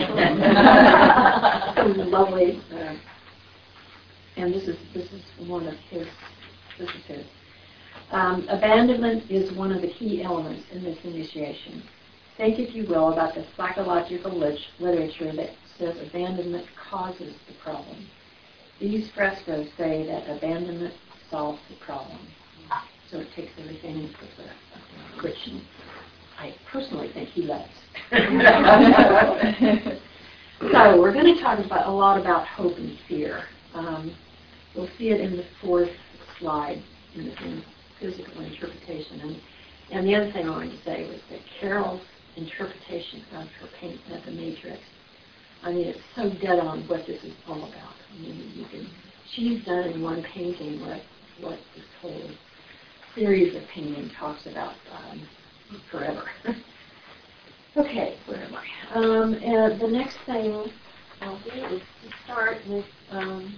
F: Some lovely, uh, and this is this is one of his. This is his. Um, abandonment is one of the key elements in this initiation. Think, if you will, about the psychological lit- literature that says abandonment causes the problem. These frescoes say that abandonment solves the problem. So it takes everything and puts a friction. I personally think he loves. So we're going to talk about a lot about hope and fear. Um, we'll see it in the fourth slide in, in physical interpretation. And, and the other thing I wanted to say was that Carol's interpretation of her paint of the Matrix, I mean, it's so dead on what this is all about. I mean, you can, she's done in one painting what what this whole series of painting talks about um, forever. Okay, where am I? Um, and the next thing I'll do is to start with um,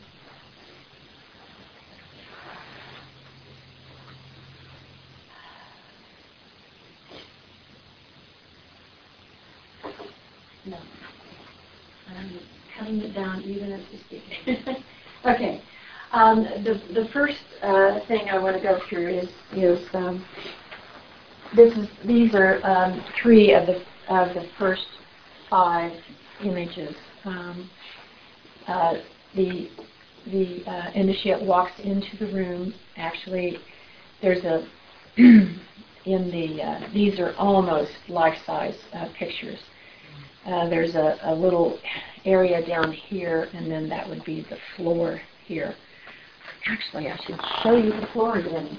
F: no. I'm cutting it down even as we speak. Okay. Um, the the first uh, thing I want to go through is is um, this is these are um, three of the of the first five images. Um, uh, the the uh, initiate walks into the room. Actually, there's a in the uh, these are almost life-size uh, pictures. Uh, there's a, a little area down here, and then that would be the floor here. Actually, I should show you the floor again.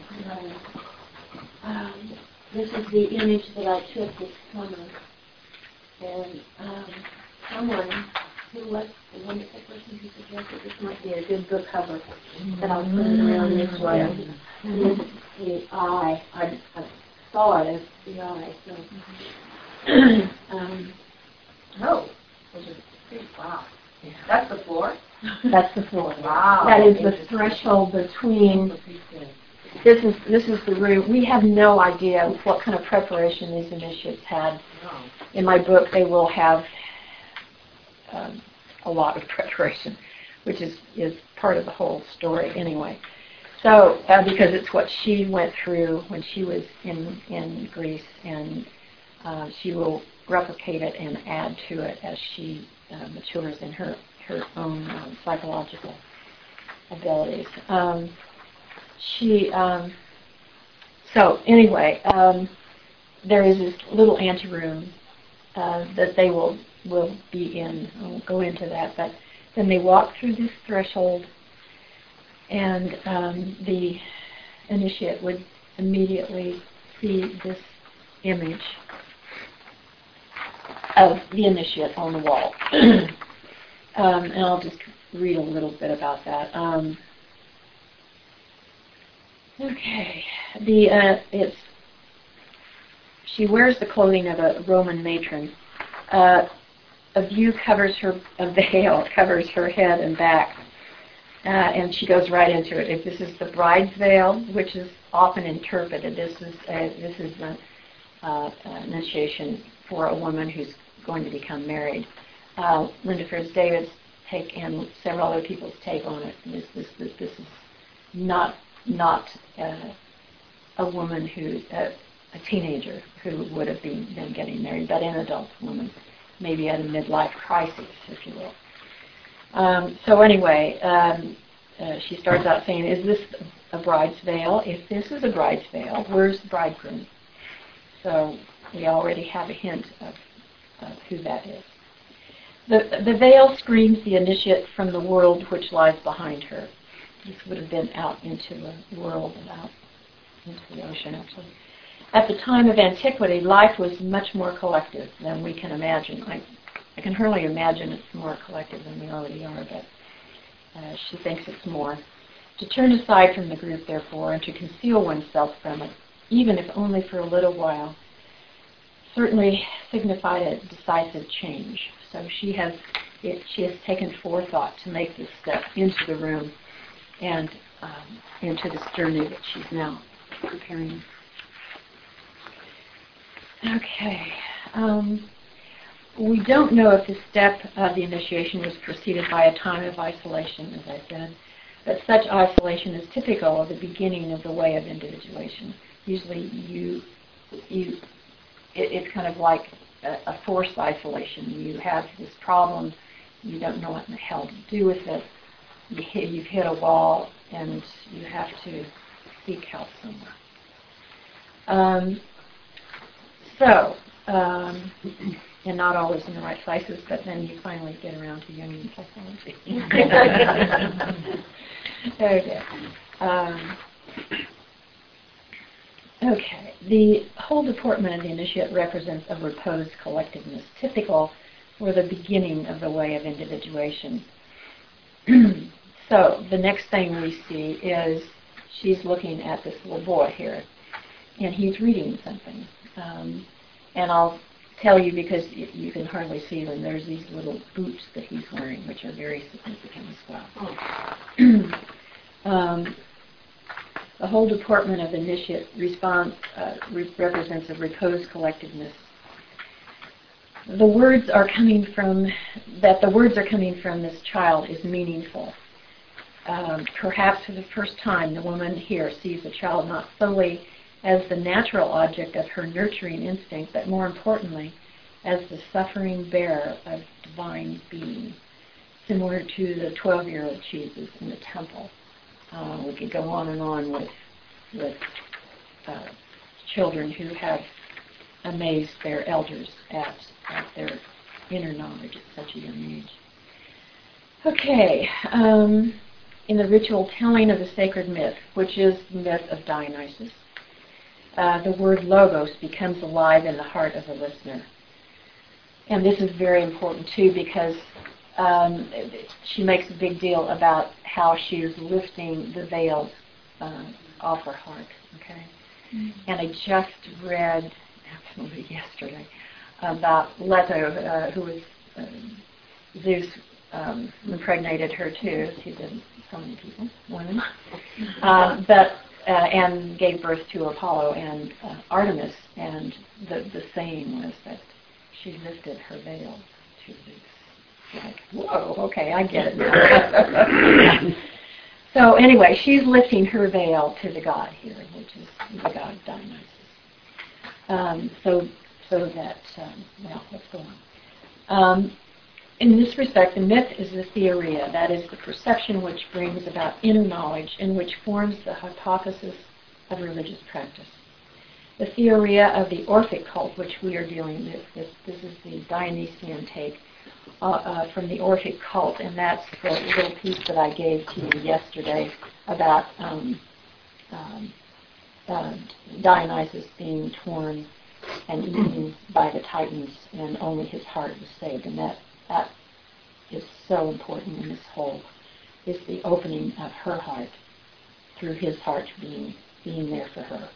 F: Um, this is the image that I took this summer. And um, someone, who was the wonderful person who suggested this might be a good book cover that I'll put it around this way. And this is the eye. I, I saw it as the eye. So, um,
E: Oh, wow. Yeah. That's the floor?
F: That's the floor.
E: Wow.
F: That is the threshold between. This is this is the room. We have no idea what kind of preparation these initiates had. In my book, they will have um, a lot of preparation, which is, is part of the whole story anyway. So uh, because it's what she went through when she was in in Greece, and uh, she will replicate it and add to it as she uh, matures in her her own um, psychological abilities. Um, she um, so anyway, um, there is this little anteroom uh, that they will will be in. I won't go into that, but then they walk through this threshold, and um, the initiate would immediately see this image of the initiate on the wall. um, and I'll just read a little bit about that. Um, okay. The uh, it's she wears the clothing of a Roman matron. Uh, a view covers her, a veil covers her head and back.
G: Uh, and she goes right into it. If this is the bride's veil, which is often interpreted, this is a, this is a, uh, an initiation for a woman who's going to become married. Uh, Linda Fritz-Davids' take and several other people's take on it. This this this, this is not not uh, a woman who uh, a teenager who would have been, been getting married, but an adult woman, maybe at a midlife crisis, if you will. Um, so anyway, um, uh, she starts out saying, is this a bride's veil? If this is a bride's veil, where's the bridegroom? So we already have a hint of, of who that is. The, the veil screens the initiate from the world which lies behind her. This would have been out into the world and out into the ocean, actually. At the time of antiquity, life was much more collective than we can imagine. I, I can hardly imagine it's more collective than we already are, but uh, she thinks it's more. To turn aside from the group, therefore, and to conceal oneself from it, even if only for a little while, certainly signified a decisive change. So she has it, she has taken forethought to make this step into the room and um, into this journey that she's now preparing. Okay. Um, we don't know if this step of the initiation was preceded by a time of isolation, as I said, but such isolation is typical of the beginning of the way of individuation. Usually you, you, it, it's kind of like a, a forced isolation. You have this problem, you don't know what in the hell to do with it, you hit, you've hit a wall, and you have to seek help somewhere. Um, so, um, and not always in the right places, but then you finally get around to Jungian psychology. Okay. Um, okay. The whole deportment of the initiate represents a reposed collectiveness, typical for the beginning of the way of individuation. So the next thing we see is she's looking at this little boy here, and he's reading something. Um, and I'll tell you because y- you can hardly see them. There's these little boots that he's wearing, which are very significant as well. um, the whole deportment of initiate response uh, re- represents a reposed collectiveness. The words are coming from, that the words are coming from this child is meaningful. Um, perhaps for the first time, the woman here sees the child not solely as the natural object of her nurturing instinct, but more importantly, as the suffering bearer of divine being, similar to the twelve-year-old Jesus in the temple. Uh, we could go on and on with, with uh, children who have amazed their elders at, at their inner knowledge at such a young age. Okay. Um, in the ritual telling of the sacred myth, which is the myth of Dionysus, uh, the word logos becomes alive in the heart of the listener. And this is very important, too, because um, she makes a big deal about how she is lifting the veils uh, off her heart. Okay, mm-hmm. And I just read, absolutely yesterday, about Leto, uh, who was uh, Zeus um, impregnated her too. She did so many people, women, um, but uh, and gave birth to Apollo and uh, Artemis. And the the saying was that she lifted her veil to Zeus. Like, whoa, okay, I get it now. So anyway, she's lifting her veil to the god here, which is the god Dionysus. Um, so, so that, um, well, let's go on. Um, in this respect, the myth is the theoria, that is, the perception which brings about inner knowledge and which forms the hypothesis of religious practice. The theoria of the Orphic cult, which we are dealing with, this, this is the Dionysian take uh, uh, from the Orphic cult, and that's the little piece that I gave to you yesterday about um, um, uh, Dionysus being torn and eaten by the Titans, and only his heart was saved. And that that is so important in this whole, is the opening of her heart through his heart being being there for her.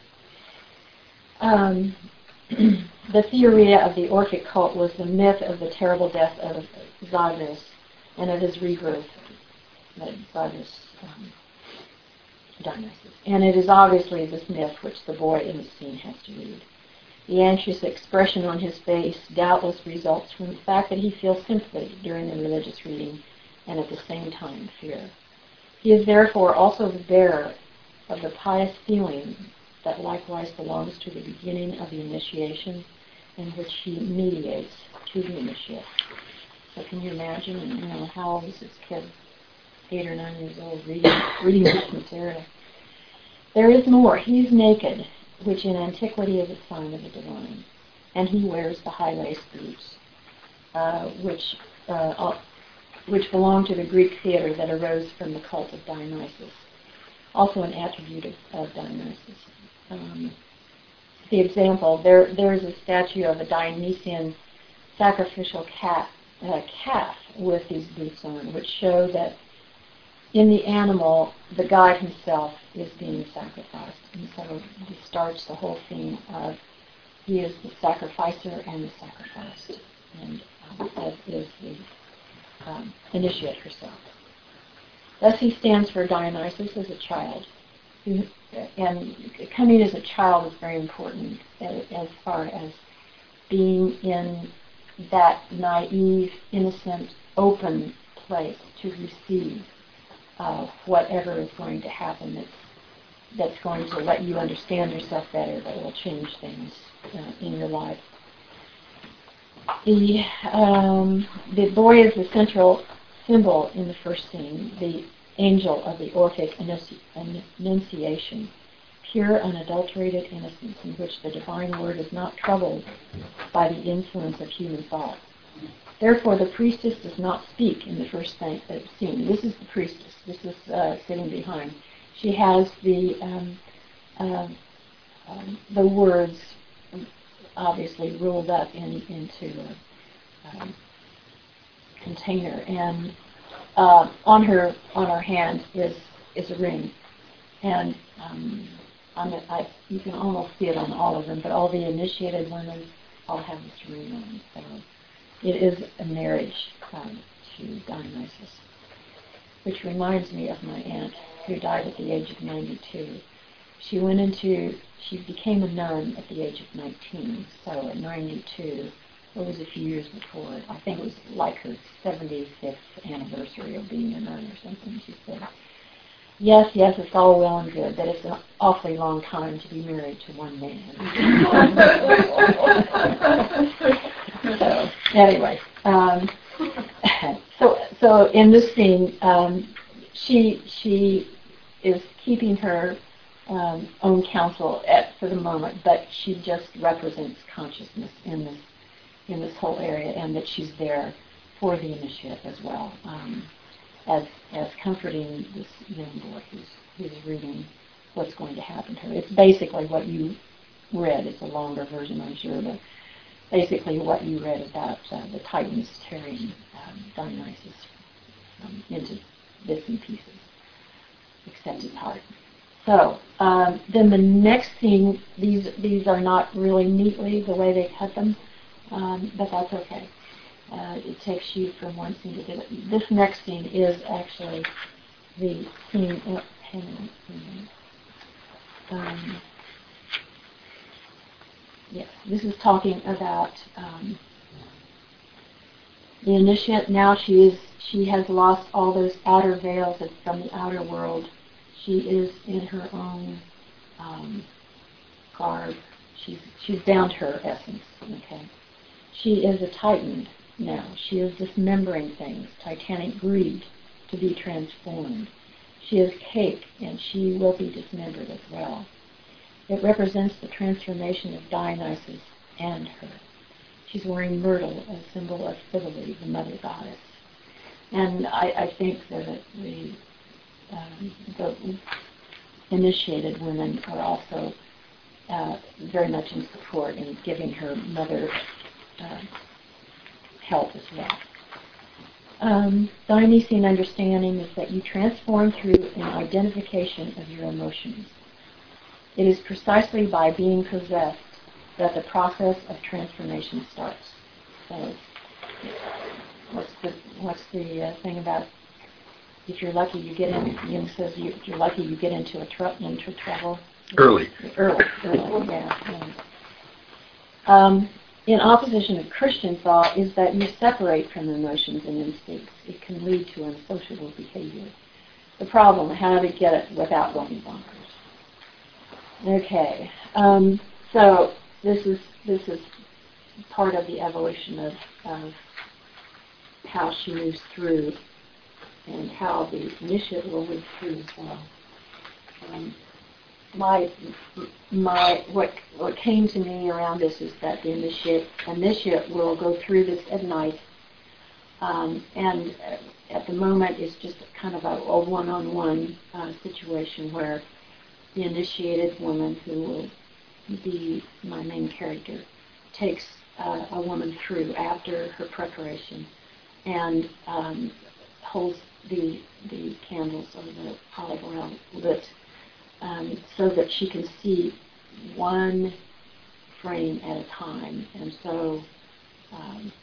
G: Um, the theory of the Orphic cult was the myth of the terrible death of Zagreus and of his rebirth. led by this um, Dionysus. And it is obviously this myth which the boy in the scene has to read. The anxious expression on his face doubtless results from the fact that he feels sympathy during the religious reading and at the same time fear. He is therefore also the bearer of the pious feeling that likewise belongs to the beginning of the initiation, in which he mediates to the initiate. So can you imagine, you know, how old is this kid? Eight or nine years old, reading, reading this material. There is more. He is naked, which in antiquity is a sign of the divine, and he wears the high-laced boots, uh, which uh, which belong to the Greek theater that arose from the cult of Dionysus, also an attribute of, of Dionysus. Um, the example, there there is a statue of a Dionysian sacrificial cat, uh, calf with these boots on, which show that in the animal, the god himself is being sacrificed. And so he starts the whole theme of he is the sacrificer and the sacrificed, and um, as is the um, initiate herself. Thus he stands for Dionysus as a child. Who, and coming as a child is very important as, as far as being in that naive, innocent, open place to receive uh, whatever is going to happen that's, that's going to let you understand yourself better, that will change things uh, in your life. The, um, the boy is the central symbol in the first scene, the angel of the Orphic Annunciation, pure, unadulterated innocence in which the divine word is not troubled by the influence of human thought. Therefore, the priestess does not speak in the first th- uh, scene. This is the priestess. This is uh, sitting behind. She has the um, uh, um, the words obviously rolled up in, into a um, container, and uh, on her on her hand is is a ring, and um, on it, I, you can almost see it on all of them, but all the initiated women all have this ring on. So it is a marriage um, to Dionysus, which reminds me of my aunt who died at the age of ninety-two. She went into, she became a nun at the age of nineteen, so at ninety-two, it was a few years before it. I think it was like her seventy-fifth anniversary of being a nun or something. She said, yes, yes, it's all well and good, but it's an awfully long time to be married to one man. So, anyway, um, so so in this scene, um, she she is keeping her um, own counsel at, for the moment, but she just represents consciousness in this in this whole area, and that she's there for the initiate as well, um, as as comforting this young boy who's who's reading what's going to happen to her. It's basically what you read. It's a longer version, I'm sure, but basically what you read about uh, the Titans tearing um, Dionysus um, into bits and pieces, except his heart. So um, then the next scene, these these are not really neatly the way they cut them, um, but that's okay. Uh, it takes you from one scene to the other. This next scene is actually the scene. Oh, hang on, hang on. Um, yes, this is talking about um, the initiate. Now she is she has lost all those outer veils from the outer world. She is in her own um, garb. She's she's down to her essence. Okay, she is a Titan now. She is dismembering things, titanic greed to be transformed. She is cake, and she will be dismembered as well. It represents the transformation of Dionysus and her. She's wearing myrtle, a symbol of Cybele, the mother goddess. And I, I think that the, um, the initiated women are also uh, very much in support in giving her mother uh, help as well. Um, Dionysian understanding is that you transform through an identification of your emotions. It is precisely by being possessed that the process of transformation starts. So, what's the what's the uh, thing about if you're lucky, you get in. Jung says you, if you're lucky, you get into a tr- into trouble
A: Early.
G: Early, early, yeah. yeah. Um, in opposition to Christian thought is that you separate from emotions and instincts. It can lead to unsociable behavior. The problem, how to get it without going bonkers. Okay, um, so this is this is part of the evolution of, of how she moves through and how the initiate will move through as well. Um, my my what what came to me around this is that the initiate initiate will go through this at night, um, and at the moment it's just kind of a, a one-on-one uh, situation where the initiated woman, who will be my main character, takes uh, a woman through after her preparation and um, holds the the candles or the olive oil lit. Um, so that she can see one frame at a time, and so um,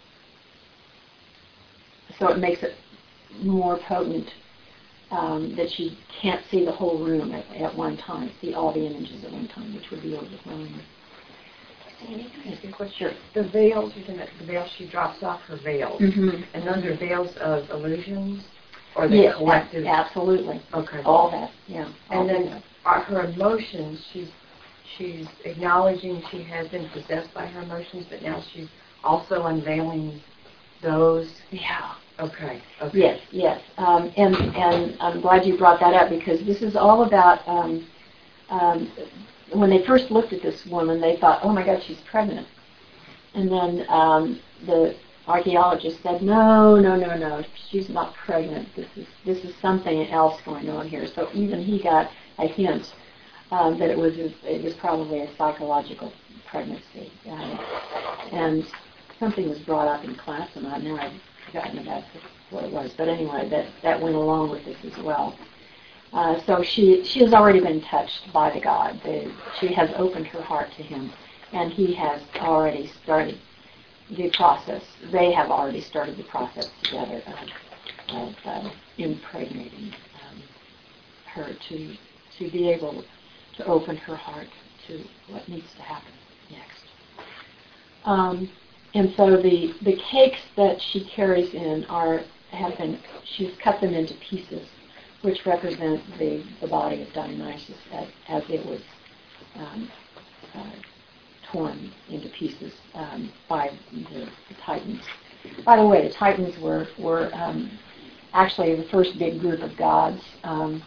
G: so it makes it more potent um, that she can't see the whole room at, at one time, see all the images at one time, which would be overwhelming.
C: Sandy, can I ask you a question? Sure. The veils, you're talking about the veils, she drops off her veils,
G: Mm-hmm.
C: and those are veils of illusions? Or the
G: Yes,
C: collective?
G: Absolutely.
C: Okay.
G: All that, yeah.
C: And then are her emotions, she's she's acknowledging she has been possessed by her emotions, but now she's also unveiling those?
G: Yeah.
C: Okay. Okay.
G: Yes, yes. Um, and, and I'm glad you brought that up, because this is all about, um, um, when they first looked at this woman, they thought, oh my God, she's pregnant. And then um, the archaeologist said, no, no, no, no, she's not pregnant. This is this is something else going on here. So even he got a hint um, that it was it was probably a psychological pregnancy. Um, and something was brought up in class, and I now I've forgotten about what it was. But anyway, that, that went along with this as well. Uh, so she she has already been touched by the God. The, she has opened her heart to him, and he has already started the process. They have already started the process together of, of uh, impregnating um, her to to be able to open her heart to what needs to happen next. Um, and so the the cakes that she carries in are have been she's cut them into pieces, which represent the, the body of Dionysus as, as it was um, uh, torn into pieces um, by the, the Titans. By the way, the Titans were were um, actually the first big group of gods, um,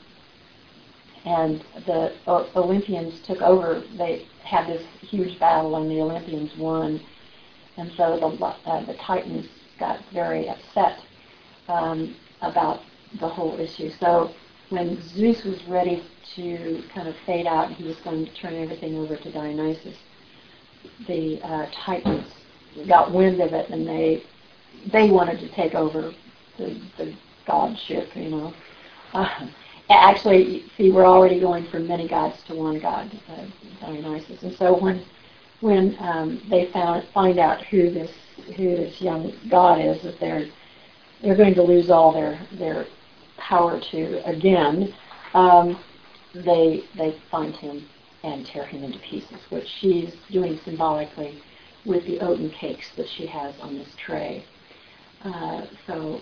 G: and the o- Olympians took over. They had this huge battle, and the Olympians won, and so the uh, the Titans got very upset um, about the whole issue. So when Zeus was ready to kind of fade out, and he was going to turn everything over to Dionysus, the uh, Titans got wind of it, and they they wanted to take over the, the godship, you know. Uh, actually, see, we're already going from many gods to one god, uh, Dionysus. And so when when um, they found find out who this who this young god is, that they're they're going to lose all their their power to again, um, they they find him and tear him into pieces, which she's doing symbolically with the oaten cakes that she has on this tray. Uh, so,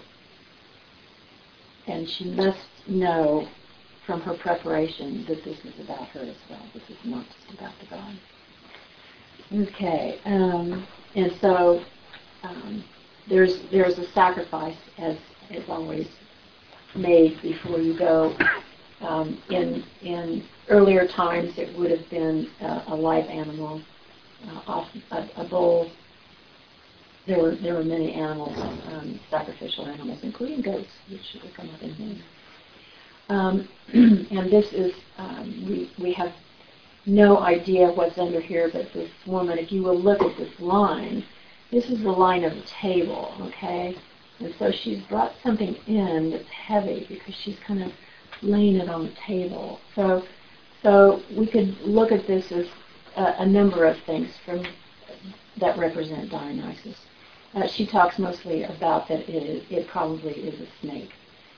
G: and she must know from her preparation that this is about her as well. This is not just about the God. Okay, um, and so um, there's there's a sacrifice, as is always made before you go. Um, in in earlier times, it would have been uh, a live animal, uh, off, a, a bull. There were there were many animals, um, sacrificial animals, including goats, which will come up in here. Um, and this is um, we we have no idea what's under here, but this woman, if you will look at this line, this is the line of the table, okay? And so she's brought something in that's heavy because she's kind of laying it on the table. So, so we could look at this as a, a number of things from that represent Dionysus. Uh, she talks mostly about that it, is, it probably is a snake,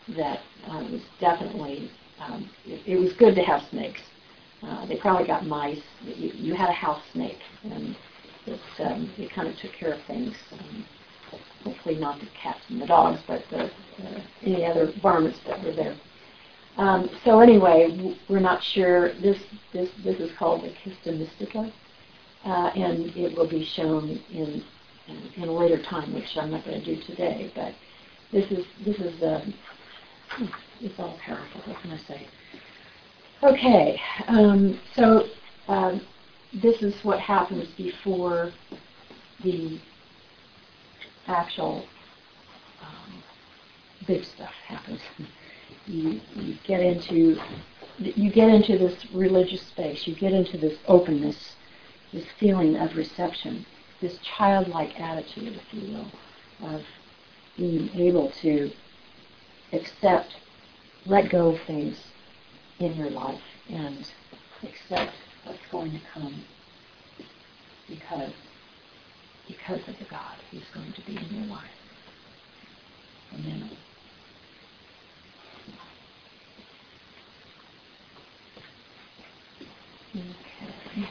F: that uh, was definitely, um, it, it was good to have snakes. Uh, they probably got mice. You, you had a house snake, and it, um, it kind of took care of things. Um, hopefully not the cats and the dogs, but the, uh, any other varmints that were there. Um, so anyway, w- we're not sure. This this this is called the Kista Mystica, uh, and it will be shown in, in in a later time, which I'm not going to do today. But this is this is um, it's all powerful. What can I say? Okay, um, so um, this is what happens before the actual um, big stuff happens. You, you get into you get into this religious space. You get into this openness, this feeling of reception, this childlike attitude, if you will, of being able to accept, let go of things in your life and accept what's going to come because because of the God who's going to be in your life. Amen. Okay.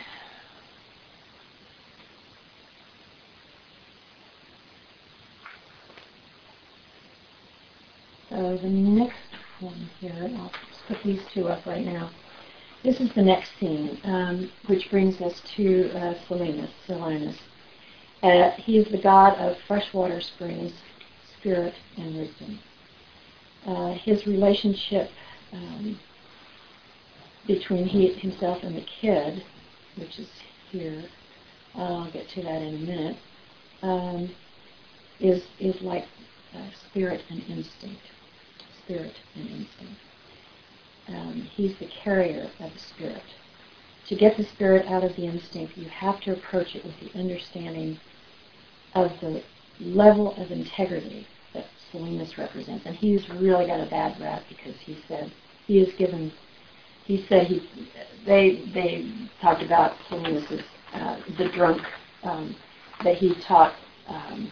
F: So the next one here, I'll just put these two up right now. This is the next scene, um, which brings us to uh, Silenus. Silenus. Uh, he is the god of freshwater springs, spirit, and wisdom. Uh, his relationship um, between he, himself and the kid, which is here, I'll get to that in a minute, um, is is like uh, spirit and instinct. Spirit and instinct. Um, he's the carrier of the spirit. To get the spirit out of the instinct, you have to approach it with the understanding of the level of integrity that Silenus represents. And he's really got a bad rap because he said he is given. He said he. They they talked about Silenus as uh, the drunk um, that he taught um,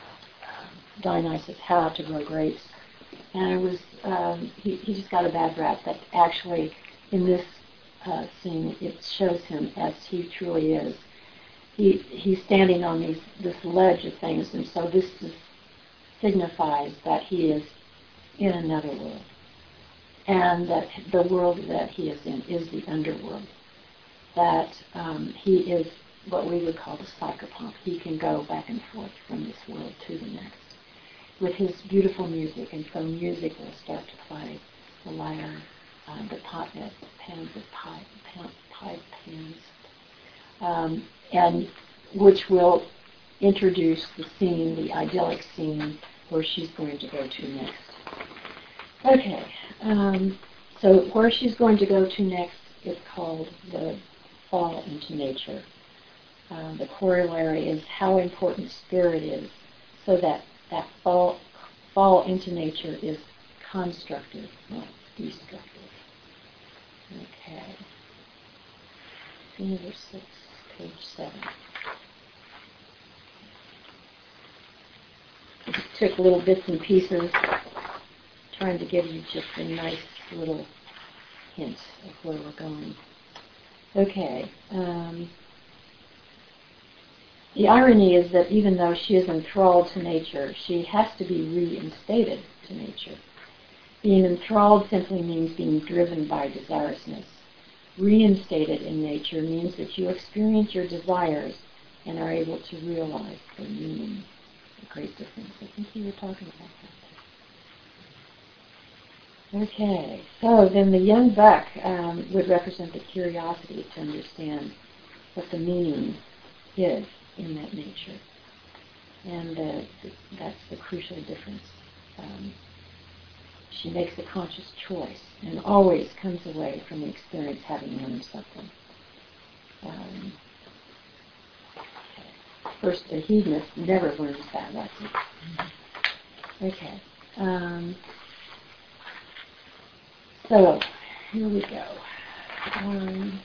F: Dionysus how to grow grapes. And it was, um, he, he just got a bad rap, but actually in this uh, scene it shows him as he truly is. He He's standing on these this ledge of things, and so this is, signifies that he is in another world. And that the world that he is in is the underworld. That um, he is what we would call the psychopomp. He can go back and forth from this world to the next with his beautiful music, and so music will start to play, the lyre, uh, the pot, uh, pans of pipe, pan, pipe pans, um, and which will introduce the scene, the idyllic scene where she's going to go to next. Okay, um, so where she's going to go to next is called the fall into nature. Um, the corollary is how important spirit is, so that that fall, fall into nature is constructive, not destructive. Okay. Scene number six, page seven. I just took little bits and pieces, trying to give you just a nice little hint of where we're going. Okay. Um, The irony is that even though she is enthralled to nature, she has to be reinstated to nature. Being enthralled simply means being driven by desirousness. Reinstated in nature means that you experience your desires and are able to realize their meaning. A great difference. I think you were talking about that. Okay, so then the young buck um, would represent the curiosity to understand what the meaning is in that nature. And uh, th- that's the crucial difference. Um, she makes a conscious choice and always comes away from the experience having learned something. Um, okay. First, a hedonist never learns that lesson. Okay. Um, so, here we go. Um,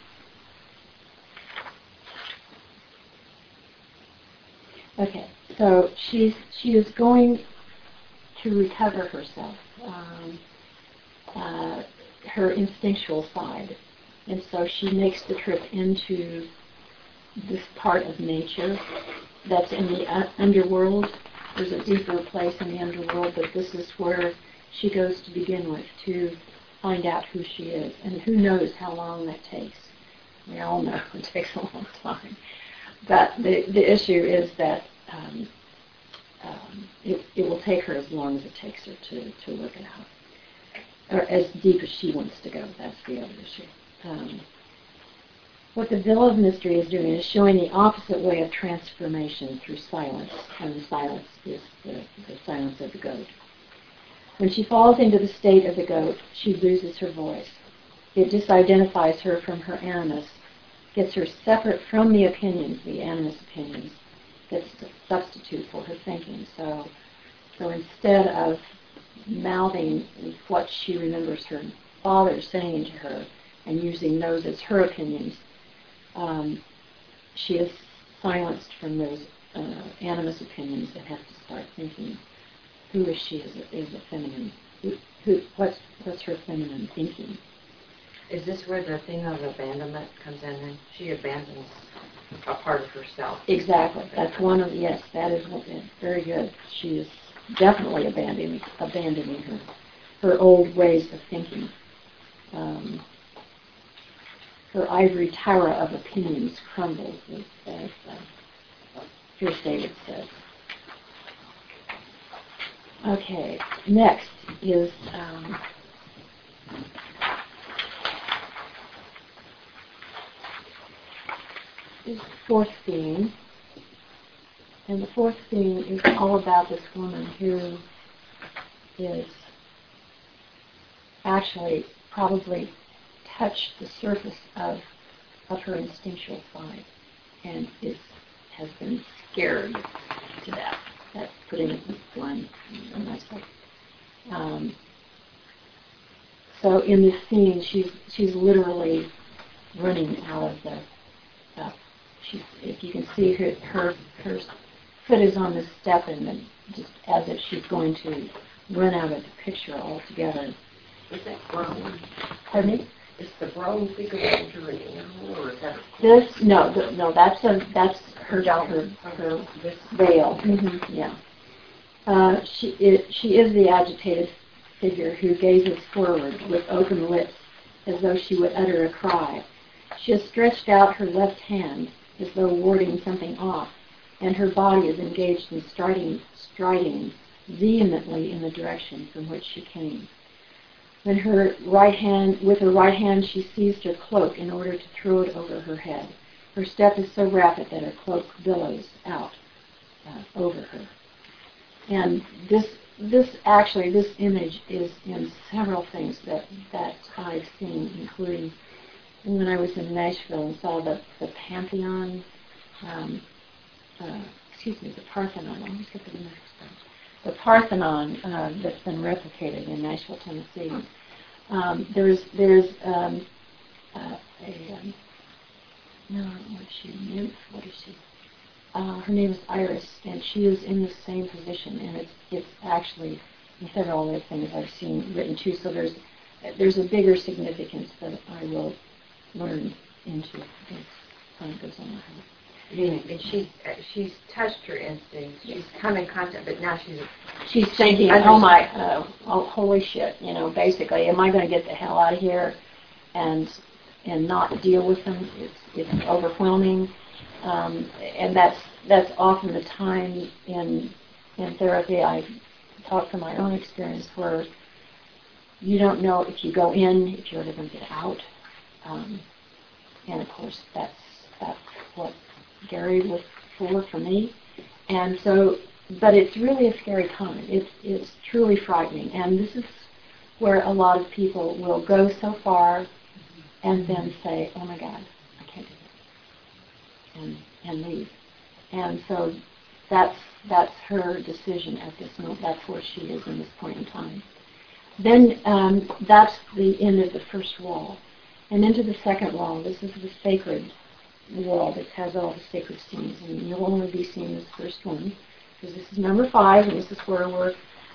F: Okay, so she's she is going
G: to recover herself, um, uh, her instinctual side. And so she makes the trip into this part of nature that's in the uh, underworld. There's a deeper place in the underworld, but this is where she goes to begin with, to find out who she is. And who knows how long that takes. We all know it takes a long time. But the, the issue is that um, um, it, it will take her as long as it takes her to, to work it out. Or as deep as she wants to go. That's the other issue. Um, what the Veil of Mystery is doing is showing the opposite way of transformation through silence. And the silence is the, the silence of the goat. When she falls into the state of the goat, she loses her voice. It disidentifies her from her animus, gets her separate from the opinions, the animus opinions, that's a substitute for her thinking. So, so instead of mouthing what she remembers her father saying to her and using those as her opinions, um, she is silenced from those uh, animus opinions and has to start thinking, who is she as a, as a feminine? Who, who, what's, what's her feminine thinking?
C: Is this where the thing of abandonment comes in? And she abandons a part of herself.
G: Exactly. That's one of, yes, that is one, very good. She is definitely abandoning, abandoning her, her old ways of thinking. Um, her ivory tower of opinions crumbles, as, as uh, Pierce David says. Okay, next is um, is the fourth theme. And the fourth theme is all about this woman who is actually probably touched the surface of of her instinctual side and is has been scared to death. That's putting it blunt and nicely. Um, so in this scene, she's she's literally running out of the. Uh, she's, if you can see her her her foot is on the step, and then just as if she's going to run out of the picture altogether.
F: Is that grown?
G: Pardon me?
F: Is the grown figure of journey, or is that
G: this? No, the, no. That's a that's her her her veil. Mm-hmm, yeah. Uh, she is, she is the agitated figure who gazes forward with open lips as though she would utter a cry. She has stretched out her left hand as though warding something off, and her body is engaged in striding, striding vehemently in the direction from which she came. When her right hand, with her right hand, she seized her cloak in order to throw it over her head. Her step is so rapid that her cloak billows out uh, over her. And this, this actually, this image is in several things that that I've seen, including when I was in Nashville and saw the the Pantheon, um, uh, excuse me, the Parthenon. Let me get the next one. The Parthenon uh, that's been replicated in Nashville, Tennessee. Um, there's there's um, uh, a um, no, what is she? Nymph? What is she? Uh, her name is Iris, and she is in the same position, and it's it's actually in several other things I've seen written too. So there's there's a bigger significance that I will learn into as time goes on.
C: And she's she's touched her instincts. She's come in contact, but now she's
G: she's thinking, oh my, uh, oh, holy shit! You know, basically, am I going to get the hell out of here and and not deal with them? It's it's overwhelming, um, and that's that's often the time in in therapy. I talk from my own experience where you don't know if you go in, if you're ever going to get out, um, and of course that's that's what Gary was for for me, and so, but it's really a scary time. It's it's truly frightening, and this is where a lot of people will go so far, and then say, "Oh my God, I can't do this," and and leave. And so, that's that's her decision at this moment. That's where she is in this point in time. Then um, that's the end of the first wall, and into the second wall. This is the sacred wall that has all the sacred scenes, and you'll only be seeing this first one because this is number five, and this is where we're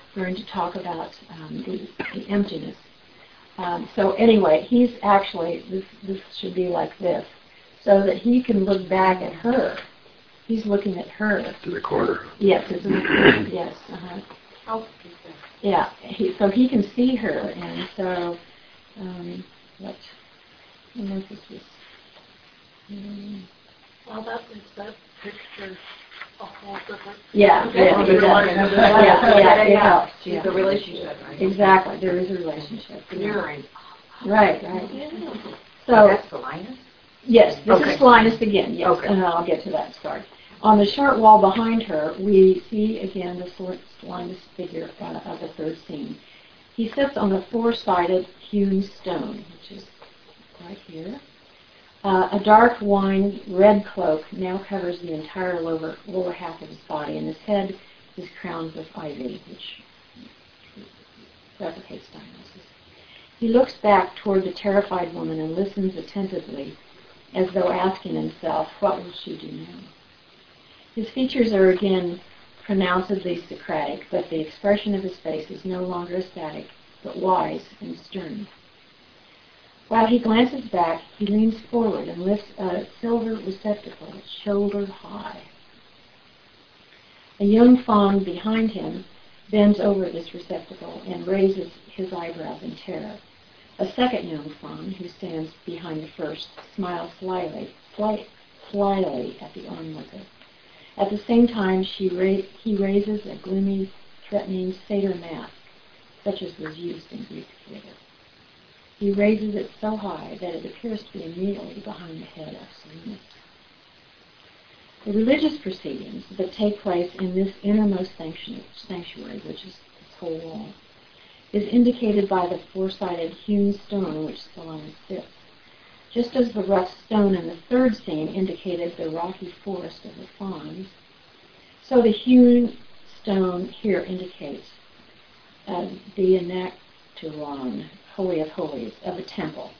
G: going to talk about um, the, the emptiness. Um, so anyway, he's actually, this, this should be like this, so that he can look back at her. He's looking at her.
A: To the corner.
G: Yes, it's in the corner. Yes, uh-huh.
C: Oh,
G: Yeah, he, so he can see her, and so, um, what, I don't know if this was, um,
D: Well, that is that picture a whole different.
G: yeah, yeah, yeah, it does. yeah, yeah, it helps,
C: She's
G: yeah.
C: the relationship, right?
G: Exactly, there is a relationship. yeah.
C: Mirroring.
G: Right, right. So,
C: That's the Linus?
G: yes, this
C: Okay.
G: is Linus again, yes,
C: Okay.
G: and I'll get to that, sorry. On the short wall behind her, we see again the sort Linus figure uh, of the third scene. He sits on a four-sided hewn stone, which is right here. Uh, a dark wine red cloak now covers the entire lower, lower half of his body, and his head is crowned with ivy, which replicates Dionysus. He looks back toward the terrified woman and listens attentively, as though asking himself, what will she do now? His features are again pronouncedly Socratic, but the expression of his face is no longer static, but wise and stern. While he glances back, he leans forward and lifts a silver receptacle shoulder high. A young faun behind him bends over this receptacle and raises his eyebrows in terror. A second young faun, who stands behind the first, smiles slyly, sly, slyly at the onlooker. At the same time, she ra- he raises a gloomy, threatening satyr mask, such as was used in Greek theater. He raises it so high that it appears to be immediately behind the head of Silenus. The religious proceedings that take place in this innermost sanctuary, which is this whole wall, is indicated by the four-sided hewn stone on which Silenus sits. Just as the rough stone in the third scene indicated the rocky forest of the fauns, so the hewn stone here indicates uh, the enacturon, Holy of Holies, of a temple.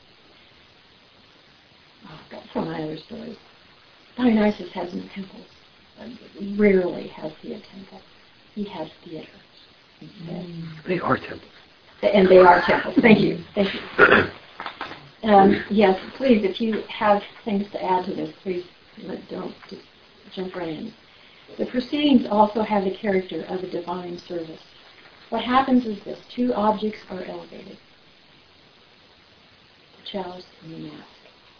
G: Oh, I've got some of my other stories. Dionysus has no temples. Uh, rarely has he a temple. He has theaters instead.
A: They are temples.
G: And they are temples. Thank you. Thank you. Um, yes, please, if you have things to add to this, please don't just jump right in. The proceedings also have the character of a divine service. What happens is this. Two objects are elevated. The chalice and the mask.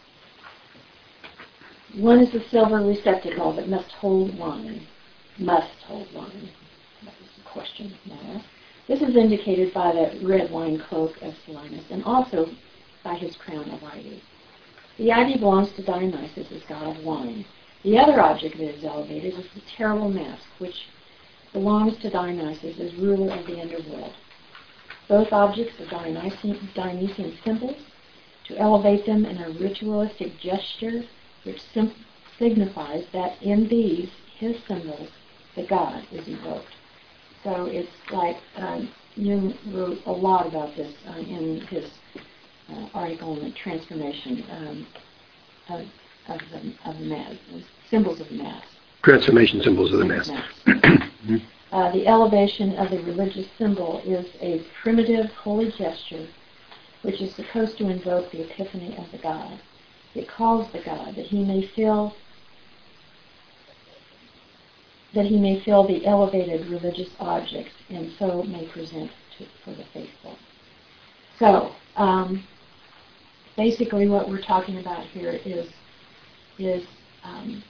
G: One is the silver receptacle that must hold wine. Must hold wine. That was the question now. This is indicated by the red wine cloak of Silenus and also by his crown of ivy. The ivy belongs to Dionysus as god of wine. The other object that is elevated is the terrible mask, which belongs to Dionysus as ruler of the underworld. Both objects are Dionysian, Dionysian symbols. To elevate them in a ritualistic gesture which sim- signifies that in these, his symbols, the god is evoked. So it's like um, Jung wrote a lot about this uh, in his uh, article on the transformation um, of, of the of the mass, symbols of the mass.
A: Transformation symbols of the mass.
G: mass. uh, the elevation of the religious symbol is a primitive holy gesture which is supposed to invoke the epiphany of the god. It calls the god that he may feel that he may feel the elevated religious objects and so may present to, for the faithful. So, um, basically what we're talking about here is is um,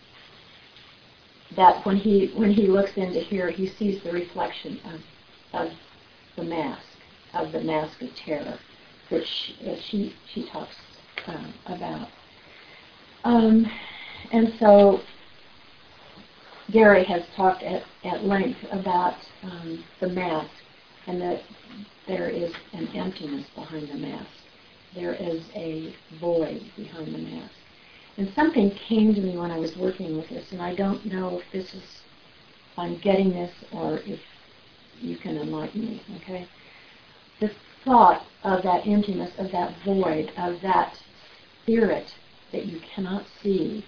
G: that when he when he looks into here, he sees the reflection of, of the mask, of the mask of terror, which uh, she, she talks uh, about. Um, and so Gary has talked at, at length about um, the mask and that there is an emptiness behind the mask. There is a void behind the mask. And something came to me when I was working with this, and I don't know if this is, if I'm getting this or if you can enlighten me, okay? The thought of that emptiness, of that void, of that spirit that you cannot see,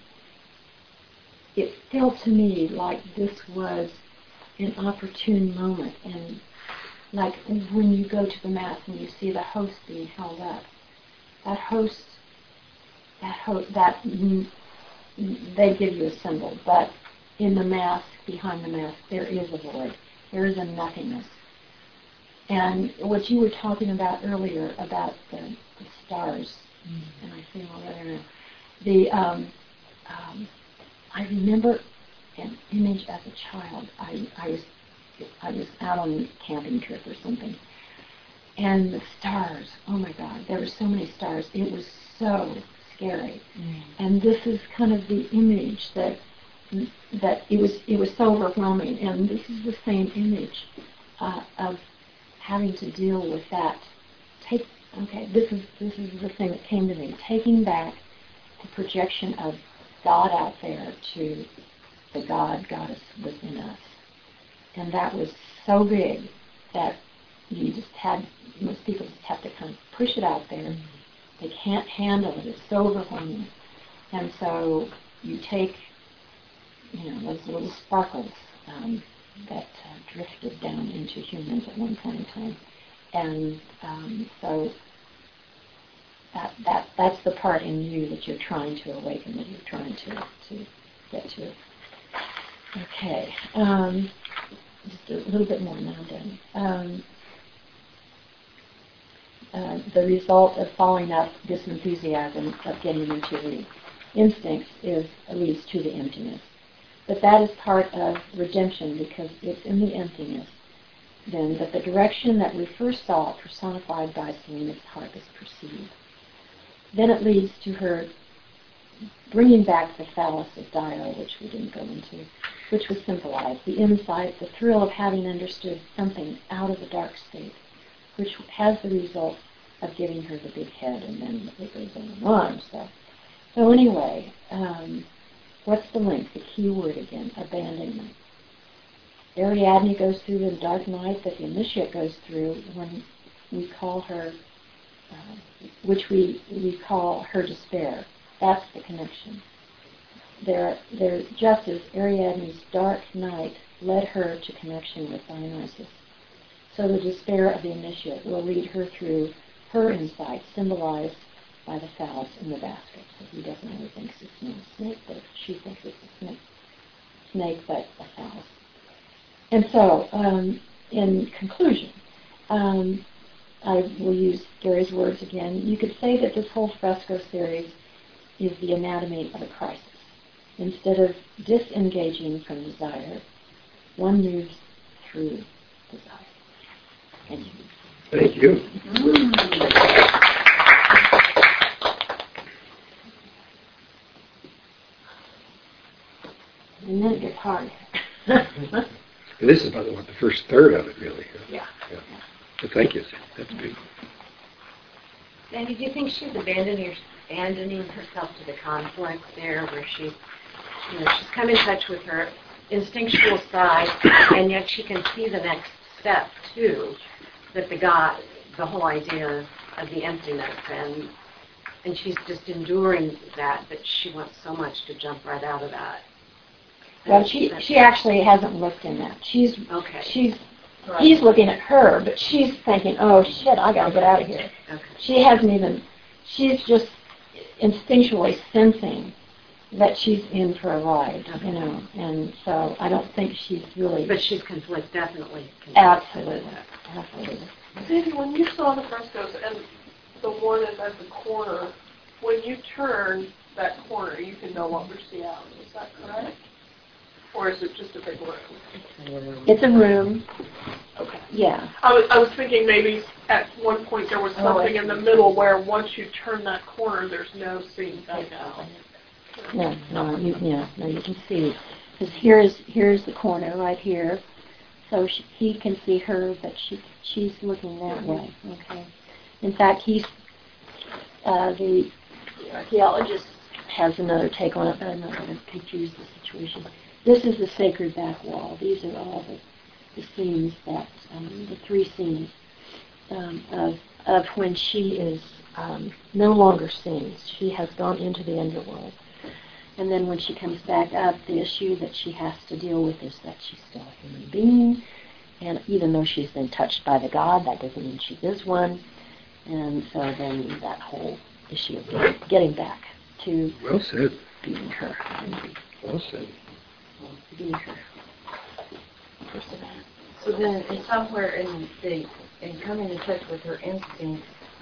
G: it felt to me like this was an opportune moment, and like when you go to the Mass and you see the host being held up, that host, that host, that, mm, they give you a symbol, but in the Mass, behind the Mass, there is a void. There is a nothingness. And what you were talking about earlier about the, the stars, mm. and I see them all there now, the, um, um, I remember an image as a child. I, I was I was out on a camping trip or something, and the stars, oh my God, there were so many stars. It was so scary. Mm. And this is kind of the image that that it was it was so overwhelming. And this is the same image uh, of having to deal with that. Take okay, this is this is the thing that came to me. Taking back the projection of God out there to the God Goddess within us. And that was so big that you just had, most people just have to kind of push it out there. Mm-hmm. They can't handle it. It's so overwhelming. And so you take, you know, those little sparkles um, that uh, drifted down into humans at one point in time. And um, so that, that that's the part in you that you're trying to awaken, that you're trying to, to get to. Okay. Um, just a little bit more now then. Um, uh, the result of following up this enthusiasm of getting into the instincts is leads to the emptiness. But that is part of redemption, because it's in the emptiness then that the direction that we first saw personified by Selena's harp is perceived. Then it leads to her bringing back the phallus of Dio, which we didn't go into, which was symbolized, the insight, the thrill of having understood something out of the dark state, which has the result of giving her the big head, and then it goes on and on. So, so anyway, um, what's the link? The key word again, abandonment. Ariadne goes through the dark night that the initiate goes through when we call her, uh, which we, we call her despair. That's the connection. There, there, just as Ariadne's dark night led her to connection with Dionysus, so the despair of the initiate will lead her through her insight, symbolized by the phallus in the basket. So he definitely thinks it's not a snake, but she thinks it's a snake, snake but a phallus. And so, um, in conclusion, um, I will use Gary's words again. You could say that this whole fresco series is the anatomy of a crisis. Instead of disengaging from desire, one moves through desire. Thank you.
A: Thank you.
G: And then it gets hard.
A: This is, by the way, the first third of it, really.
G: Yeah.
A: yeah. But thank you. That's big.
F: Sandy, do you think she's abandoning, abandoning herself to the conflict there, where she, you know, she's come in touch with her instinctual side, and yet she can see the next step too, that the God, the whole idea of the emptiness, and and she's just enduring that, but she wants so much to jump right out of that.
G: Well, she she actually hasn't looked in that. She's
F: okay.
G: She's right. He's looking at her, but she's thinking, "Oh shit, I gotta get out of here."
F: Okay.
G: She hasn't even. She's just instinctually sensing that she's in for a ride, okay. you know. And so I don't think she's really.
F: But she's conflict, definitely. Conflict.
G: Absolutely, absolutely.
D: Sandy, when you saw the frescoes and the one is at the corner, when you turn that corner, you can no longer see out. Is that correct? Or is it just a big room?
G: It's a room.
D: Okay.
G: Yeah.
D: I was, I was thinking maybe at one point there was something oh, in the middle where once you turn that corner, there's no seeing back out.
G: No, no, you, yeah, no, you can see. Because here's here's the corner right here, so she, he can see her, but she she's looking that way. Okay. In fact, he's uh, the archaeologist has another take on it, but I'm not going to confuse the situation. This is the sacred back wall. These are all the, the scenes that, um, the three scenes um, of, of when she is um, no longer sings. She has gone into the underworld. And then when she comes back up, the issue that she has to deal with is that she's still a human being,
F: And even though she's been touched by the God, that doesn't mean she is one. And so then that whole issue of getting, getting back to
A: Well said.
F: being her. And
A: Well said.
F: being her.
C: So then, it's somewhere in the in coming in touch with her instincts,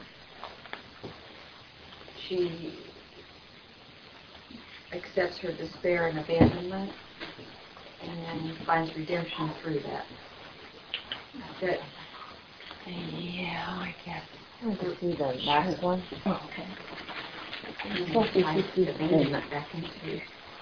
C: she accepts her despair and abandonment, and then finds redemption through that. That
F: Yeah, I guess. I want to see the last one. Oh, okay.
C: you can find abandonment back into.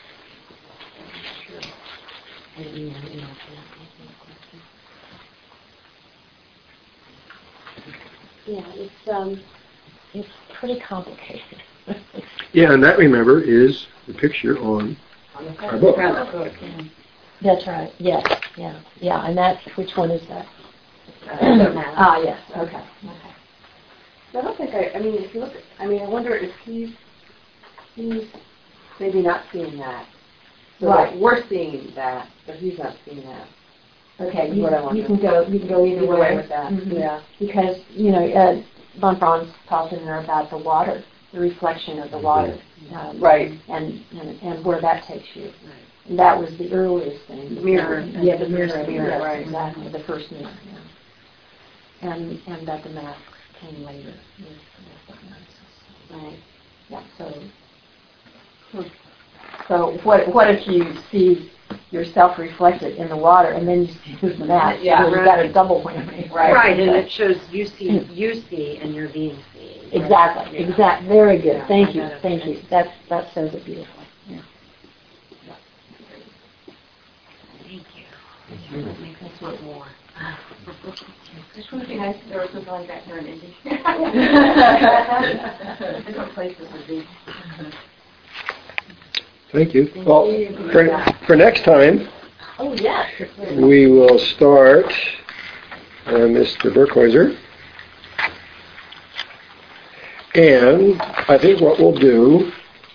F: Yeah, it's um, it's pretty complicated.
A: Yeah, and that, remember, is the picture on our book.
F: That's right. Yes. Yeah. Yeah. And that's which one is that?
C: Uh,
F: ah, yes. Okay. Okay.
I: I don't think I, I mean, if you look at, I mean, I wonder if he's, he's maybe not seeing that. So
F: Right.
I: that we're seeing that, but he's not seeing that.
F: Okay.
I: That's
F: You,
I: what I
F: you
I: wonder.
F: can go. You can go either,
I: Either
F: way.
I: way with that,
F: Mhm.
I: yeah.
F: Because you know, uh, von Braun's talking there about the water, the reflection of the water, um,
I: Right.
F: and, and and where that takes you. And that was the earliest thing.
I: The mirror.
F: Yeah, the mirror.
I: The mirror,
F: yes,
I: right.
F: Exactly. The first mirror. Yeah. And and that the mask came later. With, with the
I: Right.
F: Yeah. So. So what what if you see yourself reflected in the water and then you see the mask?
C: Yeah,
F: so you've
C: right.
F: got a double whammy.
C: Right.
F: Right.
C: and it shows you see, you see, and you're being seen.
F: Exactly.
C: Yeah.
F: Exact. Very good.
C: Yeah,
F: Thank
C: I
F: you.
C: got it.
F: Thank you. That that says it beautifully. Yeah.
C: Thank you. Make us want more. Just would be nice if there was something like that here in Indy. Different places would be.
A: Thank you. Well, for, for next time,
F: Oh yes.
A: we will start uh, Mister Burkhäuser. And I think what we'll do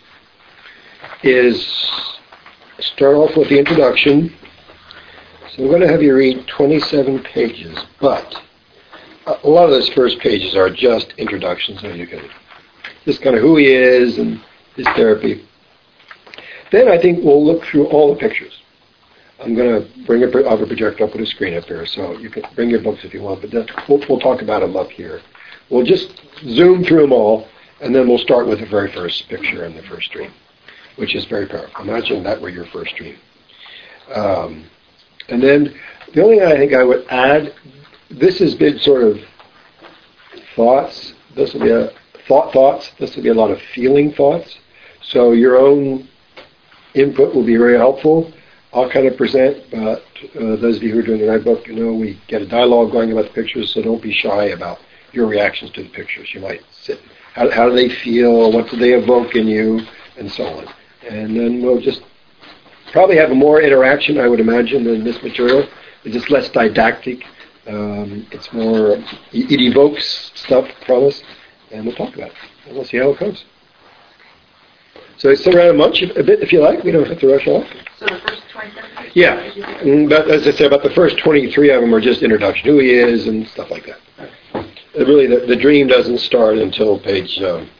A: is start off with the introduction. So I'm going to have you read twenty-seven pages, but a lot of those first pages are just introductions, so you can just kind of who he is and his therapy. Then I think we'll look through all the pictures. I'm going to bring a, I'll have a projector, I'll put a screen up here, so you can bring your books if you want, but then we'll, we'll talk about them up here. We'll just zoom through them all, and then we'll start with the very first picture in the first dream, which is very powerful. Imagine that were your first dream. Um, and then the only thing I think I would add, this has been sort of thoughts. This will be a thought thoughts. This will be a lot of feeling thoughts. So your own input will be very helpful. I'll kind of present, but uh, those of you who are doing the night book, you know, we get a dialogue going about the pictures, so don't be shy about your reactions to the pictures. You might sit, how, how do they feel, what do they evoke in you, and so on. And then we'll just probably have more interaction, I would imagine, than this material. It's just less didactic. Um, it's more, it evokes stuff from us, and we'll talk about it. And we'll see how it goes. So sit around and munch a bit if you like. We don't have to rush off.
E: So the first twenty-seven pages?
A: Yeah. Mm, But as I said, about the first twenty-three of them are just introduction, who he is and stuff like that. Uh, Really, the, the dream doesn't start until page... Um,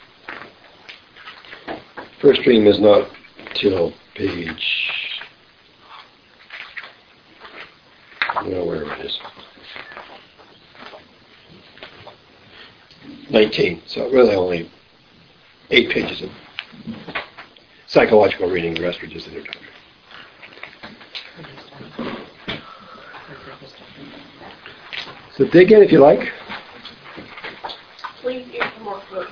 A: first dream is not till page... I don't know where it is. nineteen. So really only eight pages of psychological reading. The rest are just introduction. So dig in if you like.
D: Please eat some more food.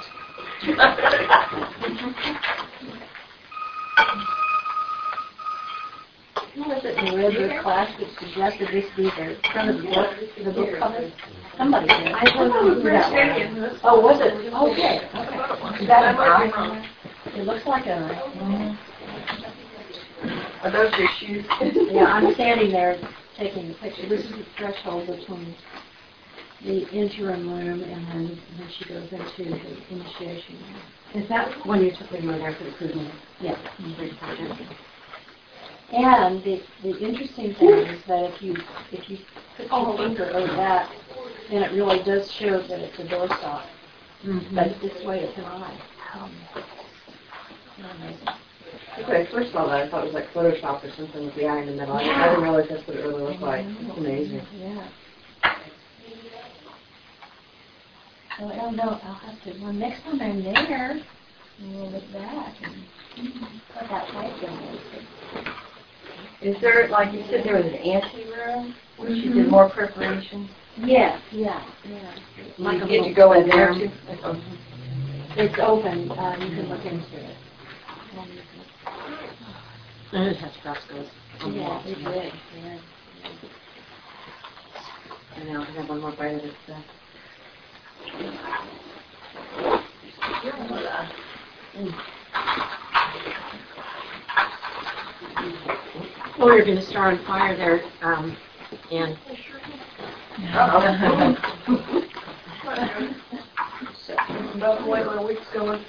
F: Who was it in the Redwood class that suggested this be the front of the book, the book cover? Somebody did. I don't know who that was. Oh, was it? Okay. Okay. Is that an eye? It looks like an eye.
C: Are those your shoes?
F: Yeah, I'm standing there taking the picture. This is the threshold between the interim room and then when she goes into the initiation room.
C: Is that when you took when you were there for the cruising?
F: Yeah.
C: project?
G: And the, the interesting thing is that if you if you put your finger over that, then it really does show that it's a doorstop. Mm-hmm. But this way it's an eye. Um,
I: When I first saw that, I thought it was like Photoshop or something with the eye in the middle. I didn't, I didn't realize that's what it really looked like. It's amazing.
G: Yeah. So I don't know. I'll have to. Well, next time I'm there, we'll look back and put that light in.
C: Is there, like you said, there was an anteroom where she did more preparation?
G: Yes, yeah, yeah.
C: Like did you go in there too?
G: It's open. Uh, you can look into it.
C: And it has frescoes.
G: Yeah, it did. Yeah.
C: And now I have one more bite of this stuff.
F: Well, you're going to start on fire there, um, and
D: About the way my week's going.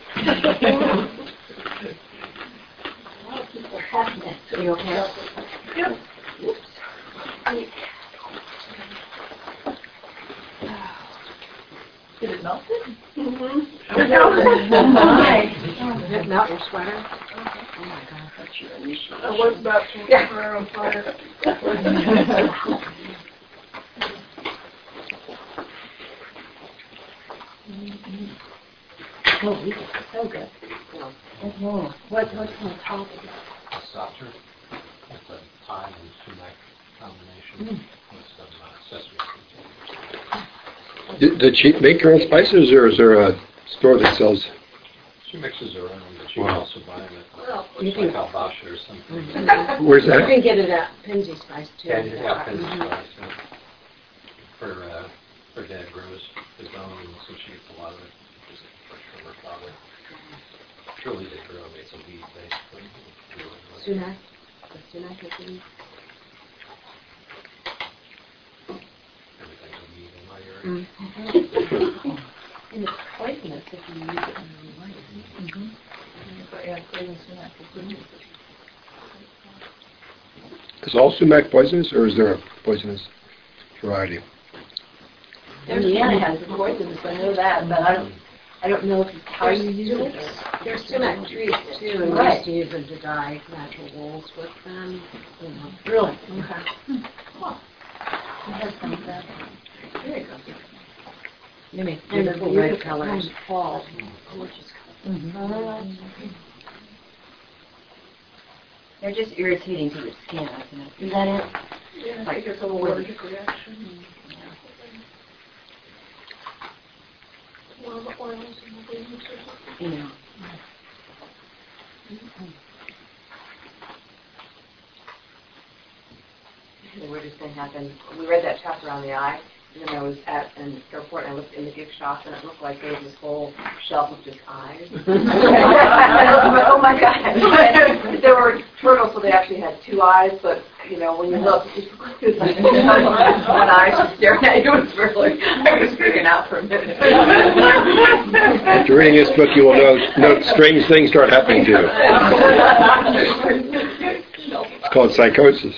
F: are you okay?
D: Yep.
B: Did it melt it?
D: Mm-hmm.
F: Did it melt your sweater? Oh my God, that's your initial.
D: I was about to set her on fire.
G: Oh, we so good. Mm-hmm. What, what's on top of it?
H: Saucer. That's a thyme and sumac combination
G: Mm.
H: with some uh, sesame seeds.
A: Did, did she make her own spices, or is there a store that sells?
H: She mixes her own, but she
A: Wow.
H: can also buy them at
F: You
H: like
F: can-
H: Albasha or something.
F: Mhm.
A: Where's
F: You
A: that?
F: can get it at Penzi Spice too.
H: Yeah, yeah, Penzi
F: Mhm.
H: Spice. yeah. Her, uh, her dad grows his own, and so she gets a lot of it. Just fresh from her father. It's really good grow. It's a weed, basically. Really good.
F: Sumac. The sumac is in.
H: Everything's a weed in my area.
F: Mm.
G: And it's poisonous if you use it in the right. Mm-hmm.
B: But yeah, craving sumac is good.
A: Is all sumac poisonous, or is there a poisonous variety?
G: There's one that has the poisonous, I know that, but I don't, I don't know if it's how you use it.
F: There's sumac trees too, and we
G: Right.
F: used to use them to dye natural wools with them. You know.
G: Really? Okay. Huh. It has some of that.
B: There you go.
F: They make
G: And the
F: beautiful red
G: beautiful
F: colors.
G: kind of fall.
F: Gorgeous
G: Mm-hmm.
C: They're just irritating to the skin, I think.
G: Is that it?
D: Yeah, I think it's an allergic reaction. One of the oils in the leaves or something.
C: You know. The weirdest thing happened. We read that chapter on the eye, and then I was at an airport and I looked in the gift shop, and it looked like there was this whole shelf of just eyes. Oh my God! There were turtles, so they actually had two eyes, but you know when you look, it just looked like one eye just staring at you. It was really, I was freaking out for a minute.
A: After reading this book, you will note, note strange things start happening to you. It's called psychosis.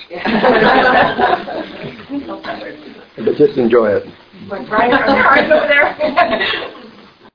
A: But just enjoy it.
C: But Brian, are there eyes over there?